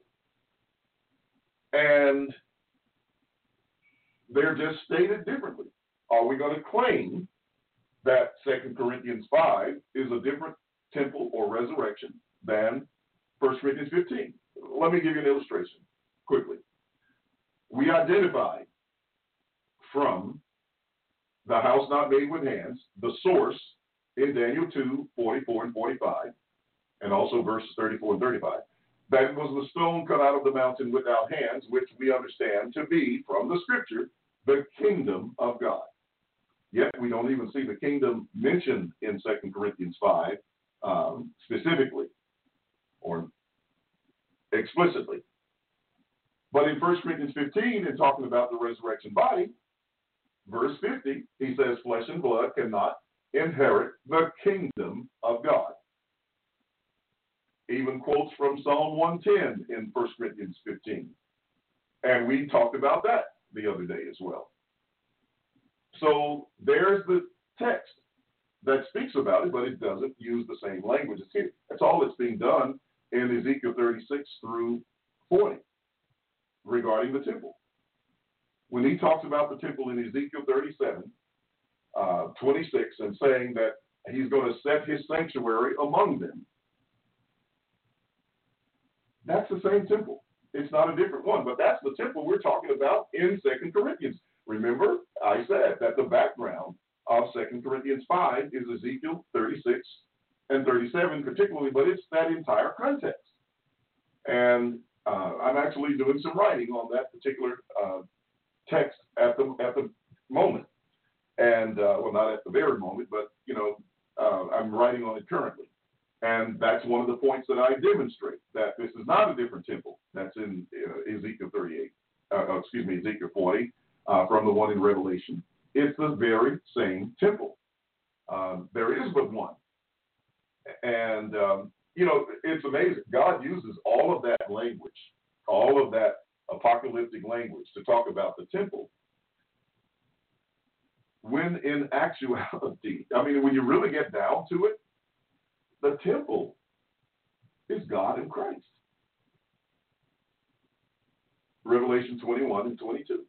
And they're just stated differently. Are we going to claim that Second Corinthians five is a different temple or resurrection than First Corinthians fifteen? Let me give you an illustration quickly. We identified from the house not made with hands, the source in Daniel two, forty-four and forty-five, and also verses thirty-four and thirty-five. That was the stone cut out of the mountain without hands, which we understand to be, from the scripture, the kingdom of God. Yet we don't even see the kingdom mentioned in Second Corinthians five um, specifically or explicitly. But in First Corinthians fifteen, in talking about the resurrection body, verse fifty, he says, flesh and blood cannot inherit the kingdom of God. Even quotes from Psalm one ten in First Corinthians fifteen. And we talked about that the other day as well. So there's the text that speaks about it, but it doesn't use the same language as here. That's all that's being done in Ezekiel thirty-six through forty regarding the temple. When he talks about the temple in Ezekiel thirty-seven, uh, twenty-six, and saying that he's going to set his sanctuary among them, that's the same temple. It's not a different one, but that's the temple we're talking about in Second Corinthians. Remember, I said that the background of Second Corinthians five is Ezekiel thirty-six and thirty-seven particularly, but it's that entire context. And uh, I'm actually doing some writing on that particular uh, text at the at the moment. And, uh, well, not at the very moment, but, you know, uh, I'm writing on it currently. And that's one of the points that I demonstrate, that this is not a different temple that's in uh, Ezekiel thirty-eight, uh, excuse me, Ezekiel forty, uh, from the one in Revelation. It's the very same temple. Um, there is but one. And, um, you know, it's amazing. God uses all of that language, all of that apocalyptic language to talk about the temple, when in actuality, I mean, when you really get down to it, the temple is God in Christ. Revelation twenty-one and twenty-two.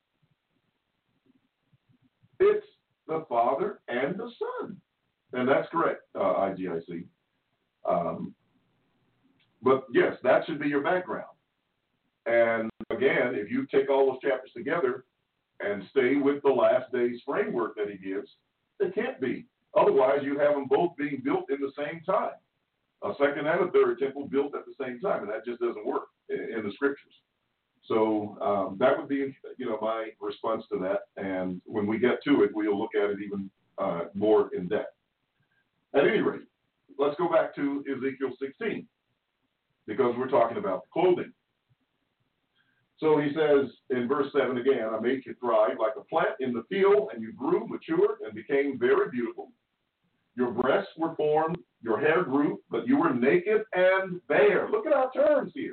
It's the Father and the Son. And that's correct, uh, I G I C. Um, but yes, that should be your background. And again, if you take all those chapters together and stay with the last days framework that he gives, they can't be. Otherwise, you have them both being built in the same time. A second and a third temple built at the same time, and that just doesn't work in, in the scriptures. So um, that would be, you know, my response to that. And when we get to it, we'll look at it even uh, more in depth. At any rate, let's go back to Ezekiel sixteen, because we're talking about clothing. So he says in verse seven again, I made you thrive like a plant in the field, and you grew, matured, and became very beautiful. Your breasts were formed, your hair grew, but you were naked and bare. Look at our terms here.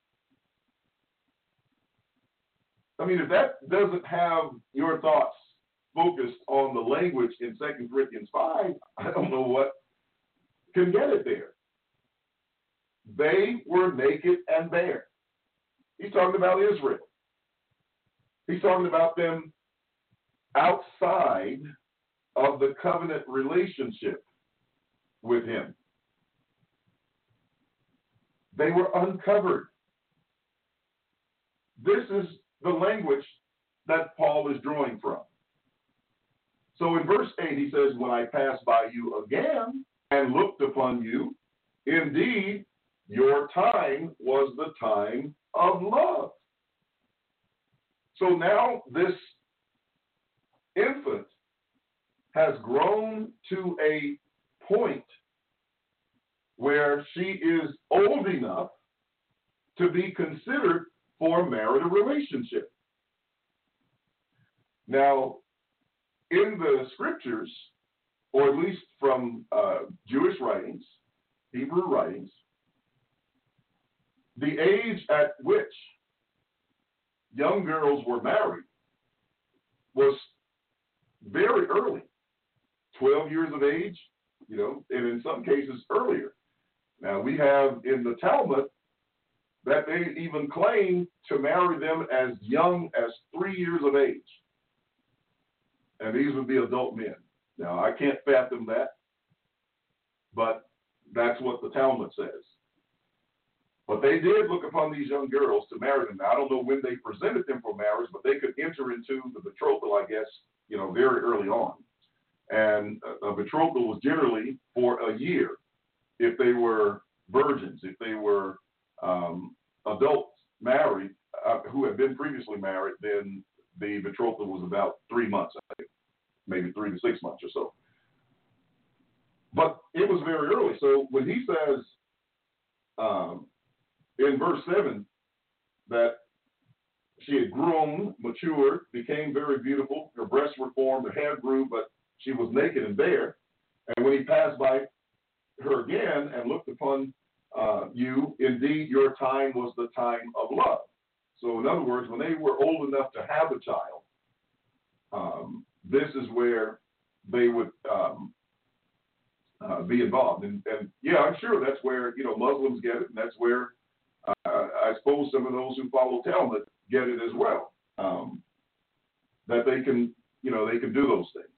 I mean, if that doesn't have your thoughts focused on the language in Second Corinthians five, I don't know what can get it there. they were naked and bare. He's talking about Israel. He's talking about them outside of the covenant relationship with him. They were uncovered. This is the language that Paul is drawing from. So in verse eight, he says, when I passed by you again and looked upon you, indeed, your time was the time of love. So now this infant has grown to a point where she is old enough to be considered for a marital relationship. Now, in the scriptures, or at least from uh, Jewish writings, Hebrew writings, the age at which young girls were married was very early, twelve years of age, you know, and in some cases earlier. Now, we have in the Talmud that they even claim to marry them as young as three years of age. And these would be adult men. Now, I can't fathom that, but that's what the Talmud says. But they did look upon these young girls to marry them. Now, I don't know when they presented them for marriage, but they could enter into the betrothal, I guess, you know, very early on. And a betrothal was generally for a year if they were virgins, if they were um, adults married, uh, who had been previously married, then the betrothal was about three months, I think, maybe three to six months or so. But it was very early. So when he says um, in verse seven that she had grown, matured, became very beautiful, her breasts were formed, her hair grew, but she was naked and bare. And when he passed by her again and looked upon uh, you, indeed your time was the time of love. So in other words, when they were old enough to have a child, um, this is where they would um, uh, be involved. And, and yeah, I'm sure that's where, you know, Muslims get it, and that's where uh, I suppose some of those who follow Talmud get it as well, um, that they can, you know, they can do those things.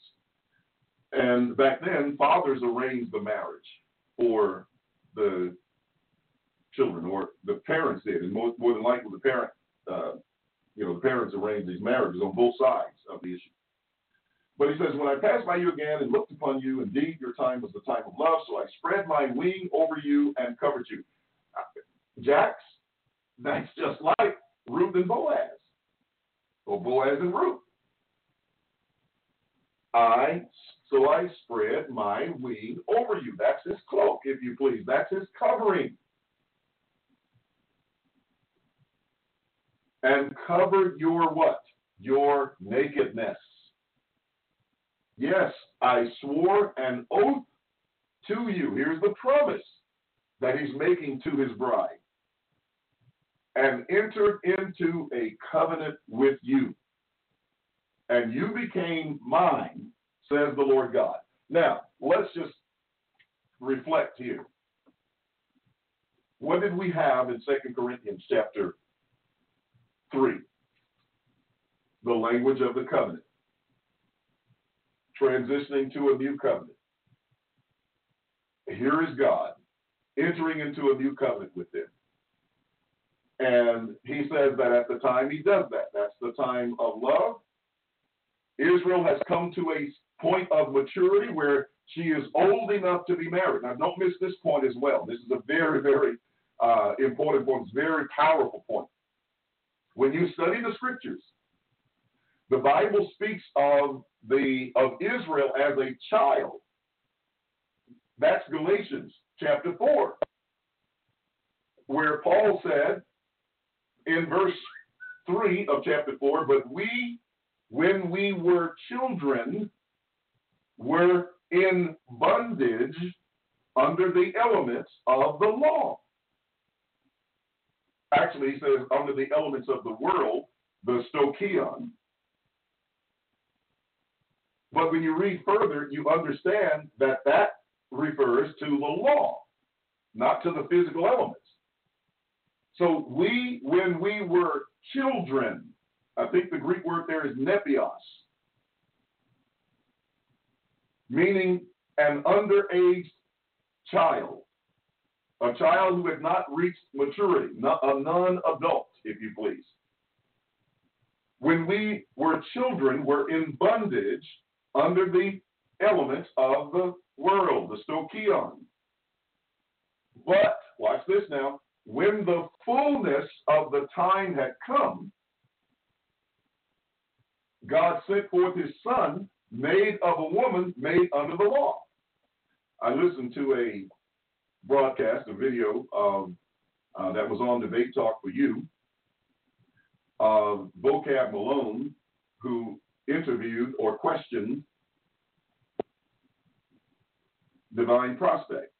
And back then, fathers arranged the marriage for the children, or the parents did, and more, more than likely the parent, uh, you know, the parents arranged these marriages on both sides of the issue. But he says, when I passed by you again and looked upon you, indeed your time was the time of love, so I spread my wing over you and covered you. Jax, that's just like Ruth and Boaz, or Boaz and Ruth. I, so I spread my wing over you. That's his cloak, if you please. That's his covering. And covered your what? Your nakedness. Yes, I swore an oath to you. Here's the promise that he's making to his bride. And entered into a covenant with you. And you became mine, says the Lord God. Now, let's just reflect here. What did we have in Second Corinthians chapter three? The language of the covenant. Transitioning to a new covenant. Here is God entering into a new covenant with them. And he says that at the time he does that, that's the time of love. Israel has come to a point of maturity where she is old enough to be married. Now, don't miss this point as well. This is a very, very uh, important point. It's a very powerful point. When you study the scriptures, the Bible speaks of the of Israel as a child. That's Galatians chapter four, where Paul said in verse three of chapter four, but we, when we were children, were in bondage under the elements of the law. Actually, he says under the elements of the world, the stoicheon. But when you read further, you understand that that refers to the law. not to the physical elements. So we, when we were children, I think the Greek word there is nepios, meaning an underage child, a child who had not reached maturity, a non-adult, if you please. When we were children, we're in bondage under the elements of the world, the stoichion. But, watch this now, when the fullness of the time had come, God sent forth his son, made of a woman, made under the law. I listened to a broadcast, a video of, uh, that was on Debate Talk for You, of Vocab Malone, who interviewed or questioned Divine Prospect,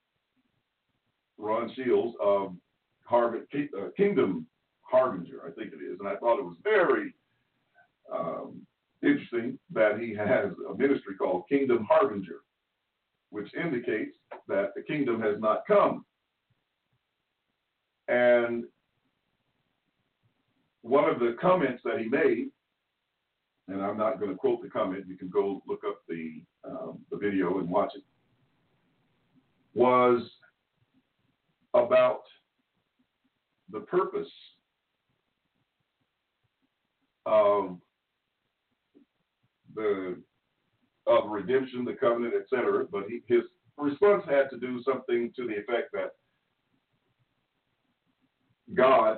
Ron Shields of Harvard, uh, Kingdom Harbinger, I think it is, and I thought it was very um, interesting that he has a ministry called Kingdom Harbinger, which indicates that the kingdom has not come. And one of the comments that he made, and I'm not going to quote the comment, you can go look up the, um, the video and watch it, was about the purpose of the of redemption, the covenant, et cetera. But he, his response had to do something to the effect that God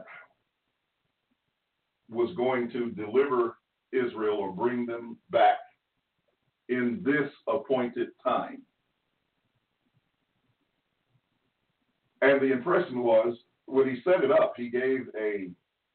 was going to deliver Israel or bring them back in this appointed time. And the impression was, when he set it up, he gave a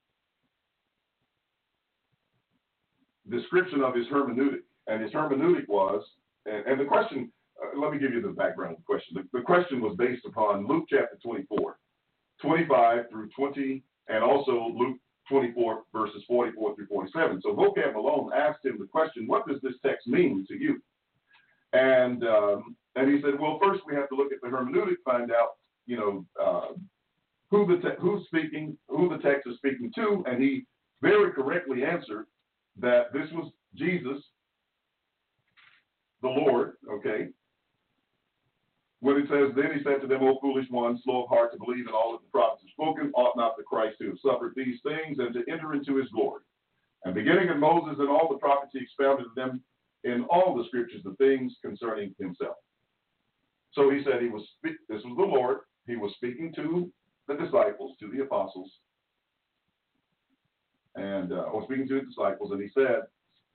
description of his hermeneutic. And his hermeneutic was, and, and the question, uh, let me give you the background of the question. The, the question was based upon Luke chapter twenty-four, twenty-five through twenty, and also Luke twenty-four, verses forty-four through forty-seven. So Vocab Malone asked him the question, what does this text mean to you? And um, and he said, well, first we have to look at the hermeneutic, find out, you know, uh, who the te- who's speaking, who the text is speaking to, and he very correctly answered that this was Jesus, the Lord, okay? When it says, then he said to them, O foolish ones, slow of heart to believe in all that the prophets have spoken, ought not the Christ to have suffered these things and to enter into his glory? And beginning of Moses and all the prophets, he expounded to them in all the scriptures the things concerning himself. So he said he was, this was the Lord, he was speaking to the disciples, to the apostles, and uh, was speaking to the disciples, and he said,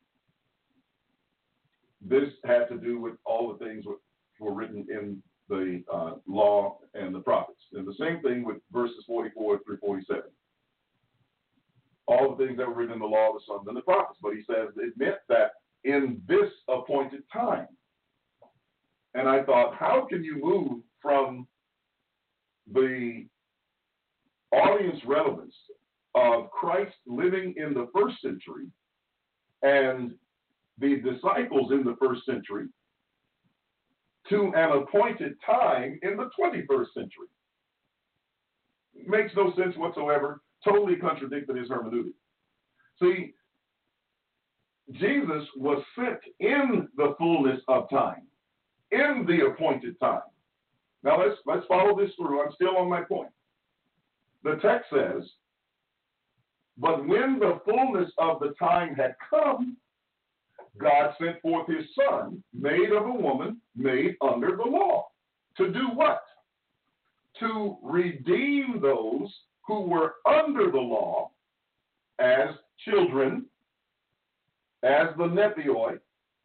this had to do with all the things that were written in the uh, law and the prophets. And the same thing with verses forty-four through forty-seven. All the things that were written in the law, the Psalms, and the prophets. But he says it meant that in this appointed time. And I thought, how can you move from the audience relevance of Christ living in the first century and the disciples in the first century to an appointed time in the twenty-first century? It makes no sense whatsoever, totally contradicted his hermeneutic. See, Jesus was sent in the fullness of time, in the appointed time. Now let's let's follow this through. I'm still on my point. The text says, but when the fullness of the time had come, God sent forth his son, made of a woman, made under the law. To do what? To redeem those who were under the law as children, as the nepioi,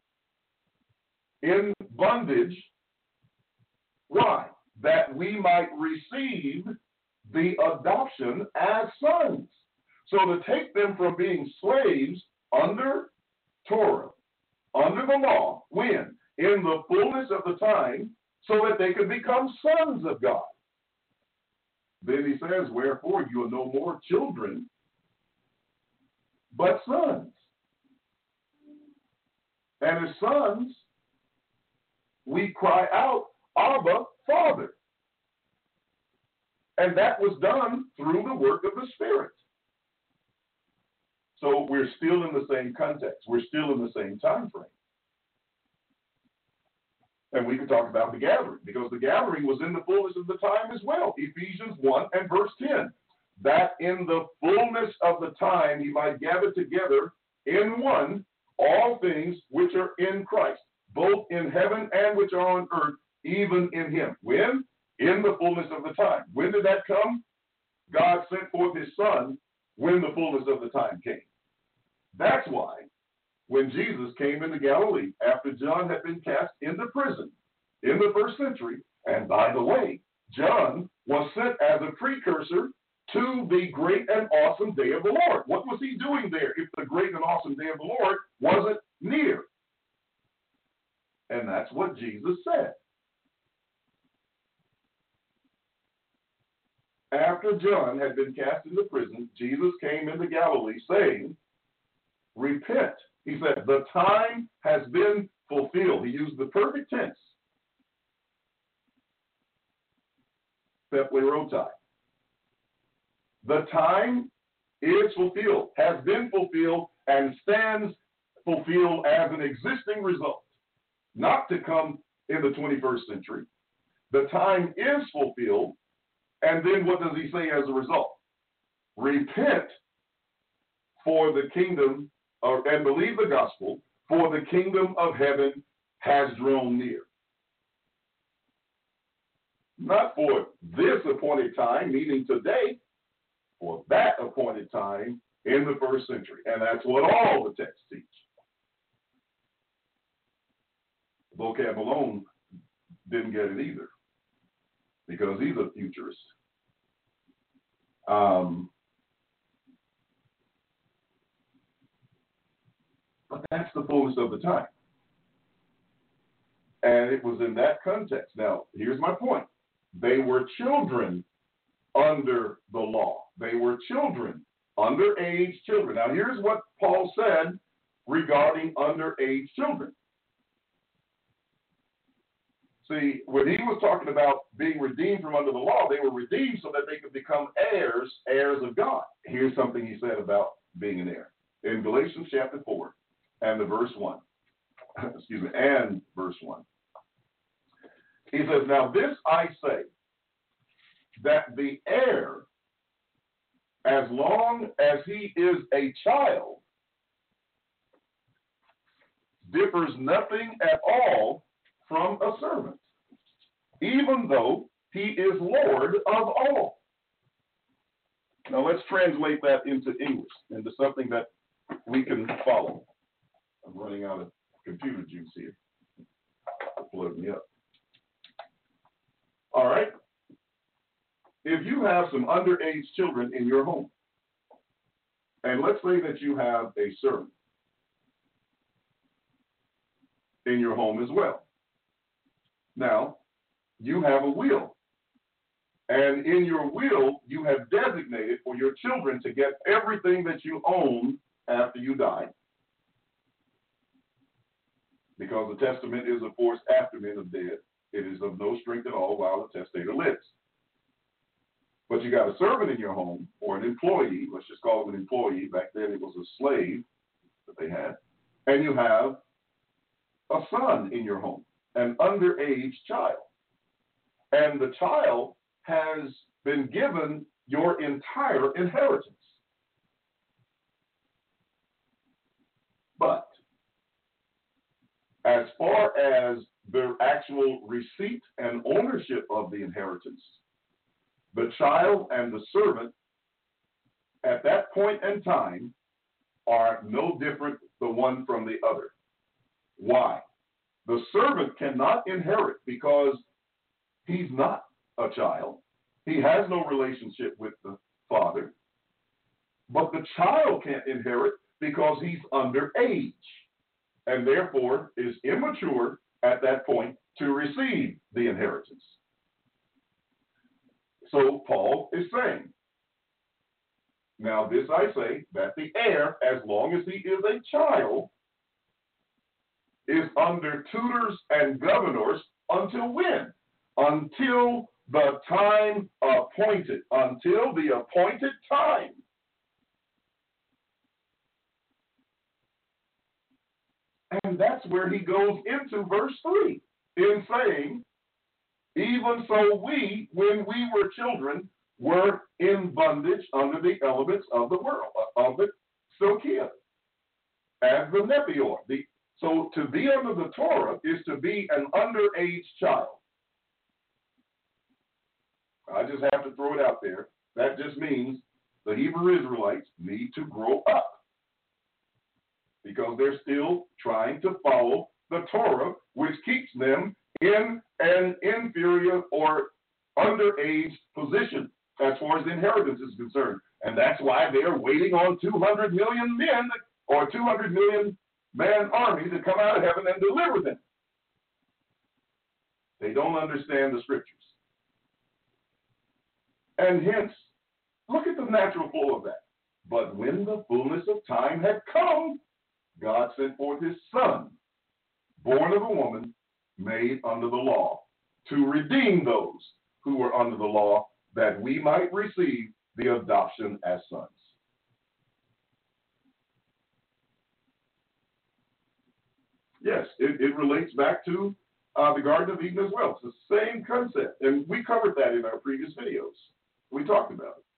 in bondage. Why? That we might receive the adoption as sons. So to take them from being slaves under Torah, under the law, when? In the fullness of the time, so that they could become sons of God. Then he says, wherefore you are no more children, but sons. And as sons, we cry out, Abba, Father. And that was done through the work of the Spirit. So we're still in the same context. We're still in the same time frame. And we could talk about the gathering, because the gathering was in the fullness of the time as well. Ephesians one and verse ten. That in the fullness of the time he might gather together in one all things which are in Christ, both in heaven and which are on earth, even in him. When? In the fullness of the time. When did that come? God sent forth his Son when the fullness of the time came. That's why when Jesus came into Galilee after John had been cast into prison in the first century, and by the way, John was sent as a precursor to the great and awesome day of the Lord. What was he doing there if the great and awesome day of the Lord wasn't near? And that's what Jesus said. After John had been cast into prison, Jesus came into Galilee saying, repent. He said, the time has been fulfilled. He used the perfect tense. Theplerotai. The time is fulfilled, has been fulfilled, and stands fulfilled as an existing result, not to come in the twenty-first century. The time is fulfilled, and then what does he say as a result? Repent for the kingdom, or, and believe the gospel, for the kingdom of heaven has drawn near. Not for this appointed time, meaning today, for that appointed time in the first century. And that's what all the texts teach. Vocab alone didn't get it either, because he's a futurist. Um, but that's the fullness of the time. And it was in that context. Now, here's my point. They were children under the law. They were children, underage children. Now, here's what Paul said regarding underage children. See, when he was talking about being redeemed from under the law, they were redeemed so that they could become heirs, heirs of God. Here's something he said about being an heir. In Galatians chapter four and the verse one, excuse me, and verse one. He says, now this I say, that the heir, as long as he is a child, differs nothing at all from a servant, even though he is Lord of all. Now let's translate that into English, into something that we can follow. I'm running out of computer juice here. Load me up. All right. If you have some underage children in your home, and let's say that you have a servant in your home as well. Now, you have a will. And in your will, you have designated for your children to get everything that you own after you die. Because the testament is, of course, after men are dead. It is of no strength at all while the testator lives. But you got a servant in your home, or an employee, let's just call him an employee. Back then it was a slave that they had. And you have a son in your home, an underage child. And the child has been given your entire inheritance. But as far as the actual receipt and ownership of the inheritance, the child and the servant at that point in time are no different the one from the other. Why? The servant cannot inherit because he's not a child. He has no relationship with the father. But the child can't inherit because he's underage and therefore is immature at that point to receive the inheritance. So Paul is saying, now this I say, that the heir, as long as he is a child, is under tutors and governors until when? Until the time appointed, until the appointed time. And that's where he goes into verse three in saying, even so we, when we were children, were in bondage under the elements of the world, of the Stoicheia, as the Nepior. The, so to be under the Torah is to be an underage child. I just have to throw it out there. That just means the Hebrew Israelites need to grow up because they're still trying to follow the Torah, which keeps them in an inferior or underage position as far as inheritance is concerned. And that's why they're waiting on two hundred million men or two hundred million man army to come out of heaven and deliver them. They don't understand the scriptures. And hence, look at the natural flow of that. But when the fullness of time had come, God sent forth his son, born of a woman, made under the law, to redeem those who were under the law, that we might receive the adoption as sons. Yes, it, it relates back to uh, the Garden of Eden as well. It's the same concept, and we covered that in our previous videos. We talked about it.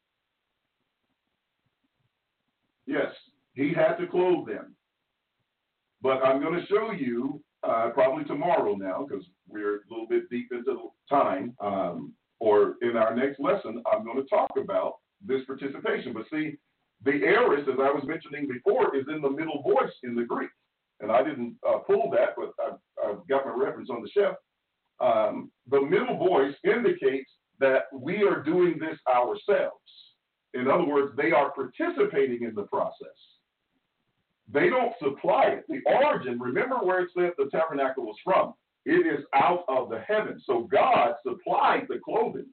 Yes, he had to clothe them. But I'm going to show you, uh, probably tomorrow now, because we're a little bit deep into time, um, or in our next lesson, I'm going to talk about this participation. But see, the aorist, as I was mentioning before, is in the middle voice in the Greek. And I didn't uh, pull that, but I've, I've got my reference on the shelf. Um, the middle voice indicates that we are doing this ourselves. In other words, they are participating in the process. They don't supply it. The origin, remember where it said the tabernacle was from. It is out of the heavens. So God supplied the clothing.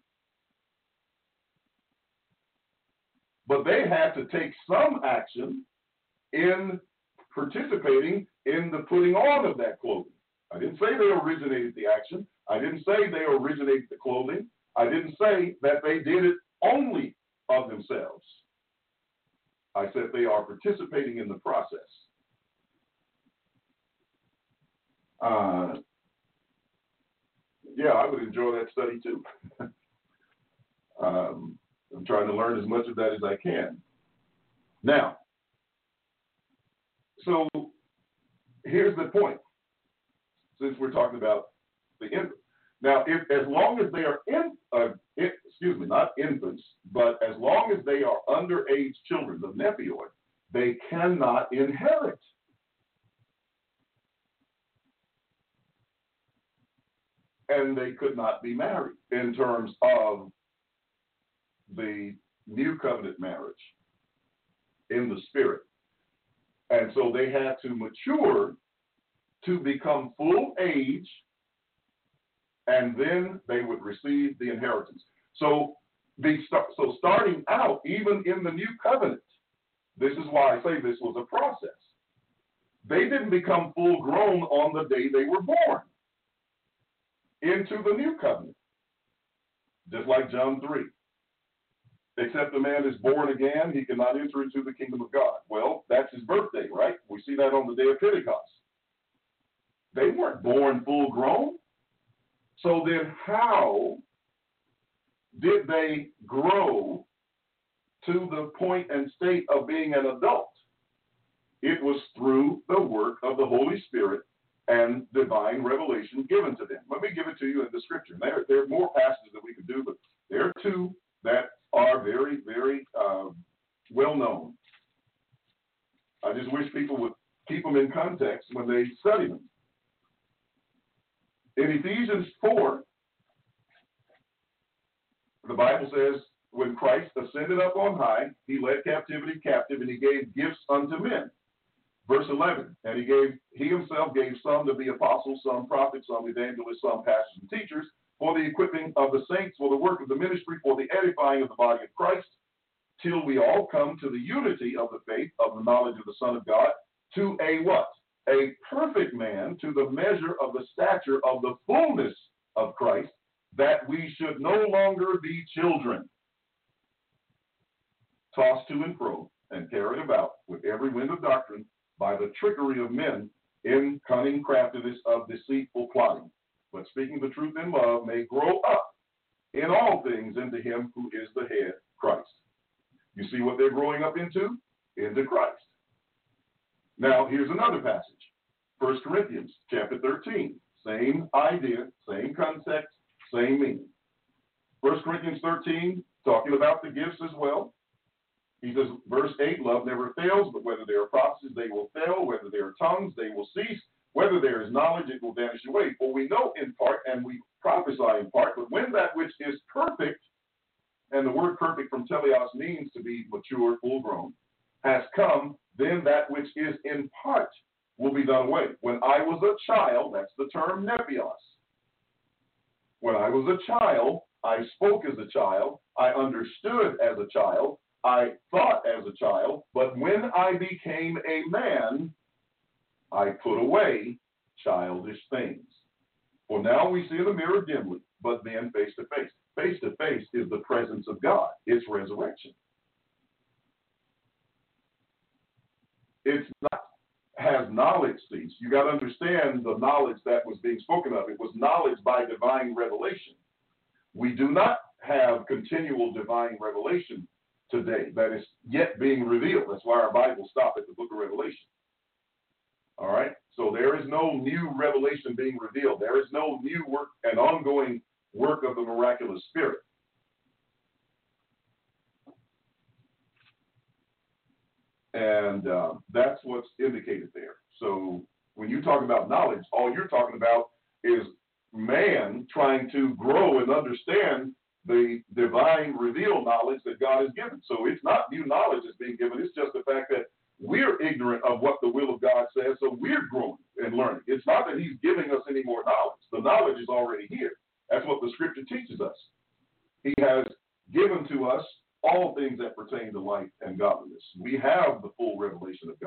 But they had to take some action in participating in the putting on of that clothing. I didn't say they originated the action. I didn't say they originated the clothing. I didn't say that they did it only of themselves. I said they are participating in the process. Uh, yeah, I would enjoy that study too. um, I'm trying to learn as much of that as I can. Now, so here's the point, since we're talking about the infant. Now, if as long as they are in, uh, in, excuse me, not infants, but as long as they are underage children, the Nepioi, they cannot inherit. And they could not be married in terms of the new covenant marriage in the spirit. And so they had to mature to become full age, and then they would receive the inheritance. So, the, so starting out, even in the new covenant, this is why I say this was a process. They didn't become full grown on the day they were born into the new covenant, just like John three. Except a man is born again, he cannot enter into the kingdom of God. Well, that's his birthday, right? We see that on the day of Pentecost. They weren't born full grown. So then how did they grow to the point and state of being an adult? It was through the work of the Holy Spirit and divine revelation given to them. Let me give it to you in the scripture. There, there are more passages that we could do, but there are two that are very, very uh, well known. I just wish people would keep them in context when they study them. In Ephesians four, the Bible says, when Christ ascended up on high, he led captivity captive, and he gave gifts unto men. Verse eleven, and he gave he himself gave some to be apostles, some prophets, some evangelists, some pastors and teachers, for the equipping of the saints, for the work of the ministry, for the edifying of the body of Christ, till we all come to the unity of the faith, of the knowledge of the Son of God, to a what? A perfect man, to the measure of the stature of the fullness of Christ, that we should no longer be children, tossed to and fro and carried about with every wind of doctrine by the trickery of men in cunning craftiness of deceitful plotting, but speaking the truth in love may grow up in all things into him who is the head, Christ. You see what they're growing up into? Into Christ. Now, here's another passage. First Corinthians chapter thirteen. Same idea, same concept, same meaning. First Corinthians thirteen, talking about the gifts as well. He says, verse eight, love never fails, but whether there are prophecies, they will fail. Whether there are tongues, they will cease. Whether there is knowledge, it will vanish away. For we know in part, and we prophesy in part, but when that which is perfect, and the word perfect from teleos means to be mature, full grown, has come, then that which is in part will be done away. When I was a child, that's the term nepios. When I was a child, I spoke as a child, I understood as a child, I thought as a child, but when I became a man, I put away childish things. For now we see in the mirror dimly, but then face to face. Face to face is the presence of God. It's resurrection. It's not has knowledge ceased. You got to understand the knowledge that was being spoken of. It was knowledge by divine revelation. We do not have continual divine revelation today that is yet being revealed. That's why our Bibles stop at the book of Revelation. All right? So there is no new revelation being revealed. There is no new work and ongoing work of the miraculous Spirit. And uh, that's what's indicated there. So when you talk about knowledge, all you're talking about is man trying to grow and understand the divine revealed knowledge that God has given. So it's not new knowledge that's being given. It's just the fact that we're ignorant of what the will of God says, so we're growing and learning. It's not that he's giving us any more knowledge. The knowledge is already here. That's what the scripture teaches us. He has given to us all things that pertain to life and godliness. We have the full revelation of God.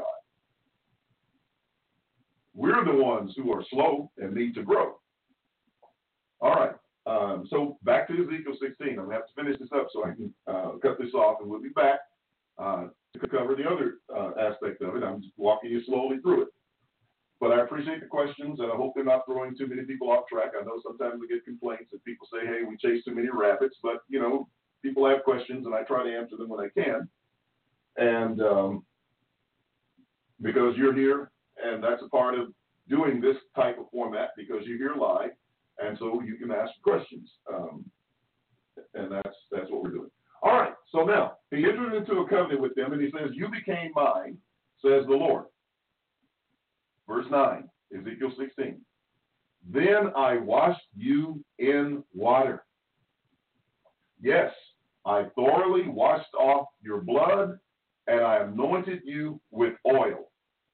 We're the ones who are slow and need to grow. All right. Um, so back to Ezekiel sixteen. I'm going to have to finish this up so I can uh, cut this off, and we'll be back uh, to cover the other uh, aspect of it. I'm just walking you slowly through it. But I appreciate the questions, and I hope they're not throwing too many people off track. I know sometimes we get complaints that people say, hey, we chase too many rabbits, but, you know, people have questions, and I try to answer them when I can. And um, because you're here, and that's a part of doing this type of format, because you're here live, and so you can ask questions. Um, and that's that's what we're doing. All right, so now, he entered into a covenant with them, and he says, you became mine, says the Lord. Verse nine, Ezekiel sixteen. Then I washed you in water. Yes, I thoroughly washed off your blood, and I anointed you with oil.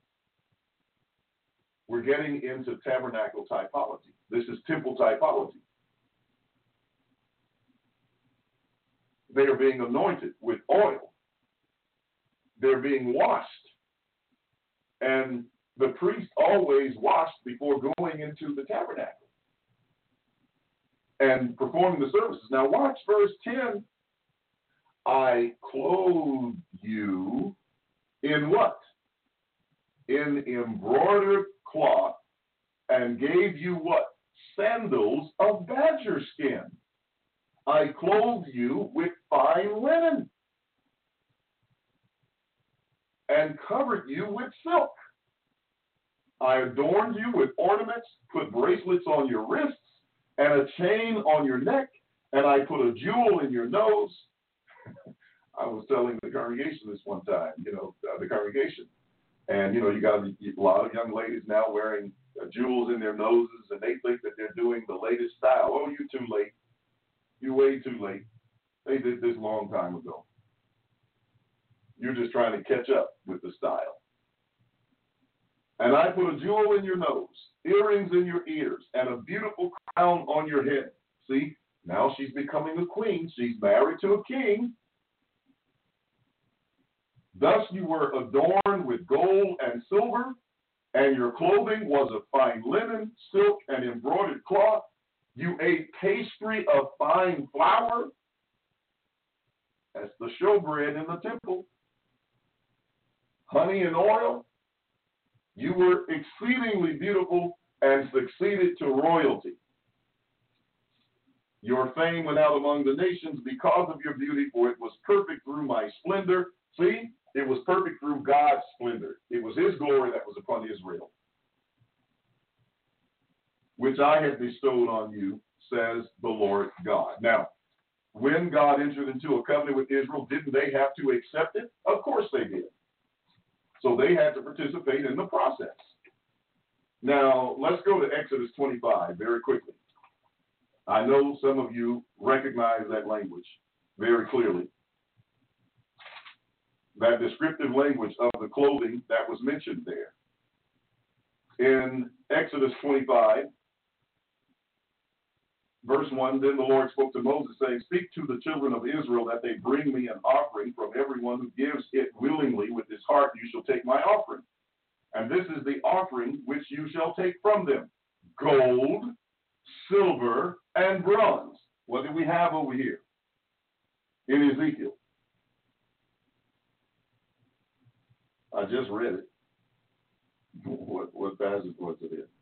We're getting into tabernacle typology. This is temple typology. They are being anointed with oil. They're being washed. And the priest always washed before going into the tabernacle and performing the services. Now watch verse ten. I clothed you in what? In embroidered cloth, and gave you what? Sandals of badger skin. I clothed you with fine linen and covered you with silk. I adorned you with ornaments, put bracelets on your wrists, and a chain on your neck, and I put a jewel in your nose. I was telling the congregation this one time, you know, uh, the congregation. And, you know, you got a, a lot of young ladies now wearing uh, jewels in their noses, and they think that they're doing the latest style. Oh, you're too late. You're way too late. They did this a long time ago. You're just trying to catch up with the style. And I put a jewel in your nose, earrings in your ears, and a beautiful crown on your head. See, now she's becoming a queen. She's married to a king. Thus you were adorned with gold and silver, and your clothing was of fine linen, silk, and embroidered cloth. You ate pastry of fine flour. That's the showbread in the temple. Honey and oil. You were exceedingly beautiful and succeeded to royalty. Your fame went out among the nations because of your beauty, for it was perfect through my splendor. See, it was perfect through God's splendor. It was his glory that was upon Israel, which I have bestowed on you, says the Lord God. Now, when God entered into a covenant with Israel, didn't they have to accept it? Of course they did. So they had to participate in the process. Now, let's go to Exodus twenty-five very quickly. I know some of you recognize that language very clearly. That descriptive language of the clothing that was mentioned there. In Exodus twenty-five, verse one, then the Lord spoke to Moses, saying, speak to the children of Israel that they bring me an offering. From everyone who gives it willingly with his heart, you shall take my offering. And this is the offering which you shall take from them: gold, silver, and bronze. What do we have over here in Ezekiel? I just read it. What, what passage was it in?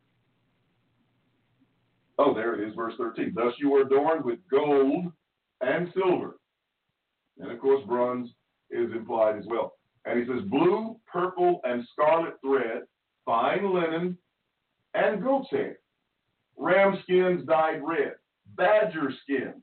Oh, there it is, verse thirteen. Thus you are adorned with gold and silver. And, of course, bronze is implied as well. And he says, blue, purple, and scarlet thread, fine linen, and goat's hair, ram skins dyed red, badger skins,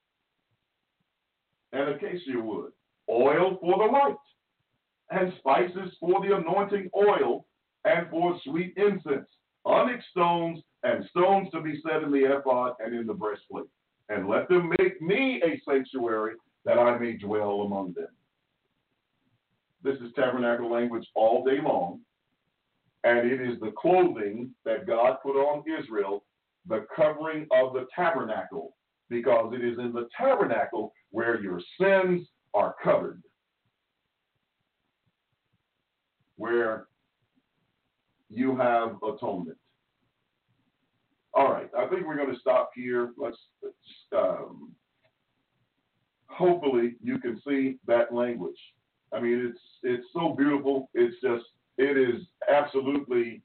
and acacia wood, oil for the light, and spices for the anointing oil, and for sweet incense, onyx stones, and stones to be set in the ephod and in the breastplate. And let them make me a sanctuary, that I may dwell among them. This is tabernacle language all day long, and it is the clothing that God put on Israel, the covering of the tabernacle, because it is in the tabernacle where your sins are covered, where you have atonement. All right, I think we're going to stop here. Let's, let's um, hopefully you can see that language. I mean, it's it's so beautiful. It's just, it is absolutely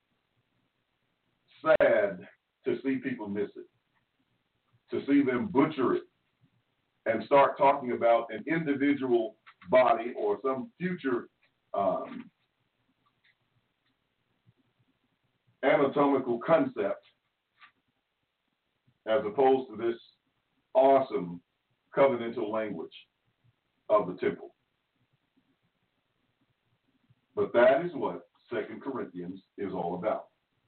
sad to see people miss it, to see them butcher it and start talking about an individual body or some future um, anatomical concept, as opposed to this awesome covenantal language of the temple. But that is what Second Corinthians is all about.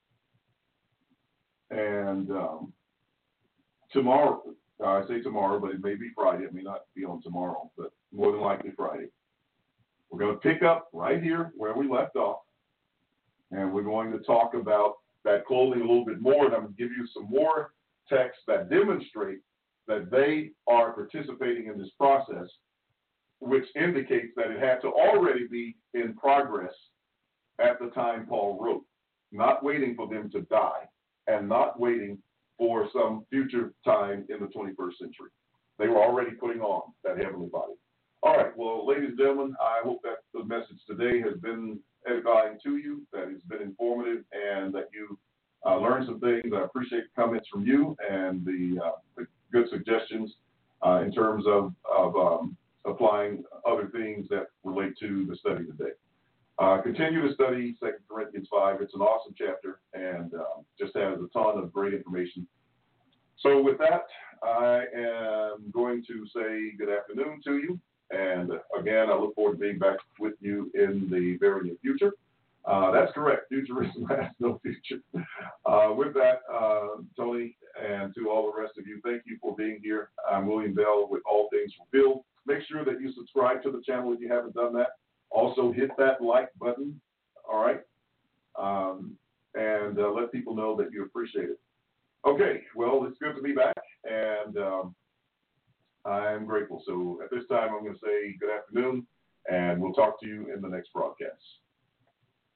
And um, tomorrow, I say tomorrow, but it may be Friday. It may not be on tomorrow, but more than likely Friday. We're going to pick up right here where we left off. And we're going to talk about that clothing a little bit more. And I'm going to give you some more texts that demonstrate that they are participating in this process, which indicates that it had to already be in progress at the time Paul wrote, not waiting for them to die and not waiting for some future time in the twenty-first century. They were already putting on that heavenly body. All right, well, ladies and gentlemen, I hope that the message today has been edifying to you, that it's been informative, and that you uh, learned some things. I appreciate the comments from you and the, uh, the good suggestions uh, in terms of, of um, applying other things that relate to the study today. Uh, continue to study Second Corinthians five. It's an awesome chapter and um, just has a ton of great information. So with that, I am going to say good afternoon to you. And again, I look forward to being back with you in the very near future. Uh, that's correct. Futurism has no future. Uh, with that, uh, Tony, and to all the rest of you, thank you for being here. I'm William Bell with All Things Fulfilled. Make sure that you subscribe to the channel if you haven't done that. Also, hit that like button, all right? Um, and uh, let people know that you appreciate it. Okay, well, it's good to be back, and um, I'm grateful. So at this time, I'm going to say good afternoon, and we'll talk to you in the next broadcast.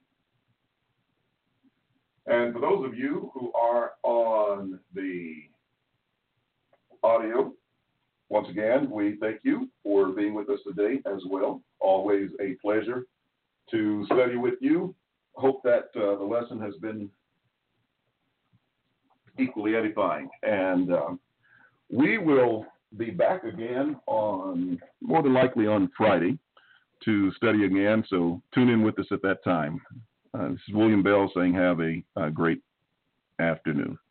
And for those of you who are on the audio. Once again, we thank you for being with us today as well. Always a pleasure to study with you. Hope that uh, the lesson has been equally edifying. And um, we will be back again on, more than likely on Friday, to study again. So tune in with us at that time. Uh, this is William Bell saying have a, a great afternoon.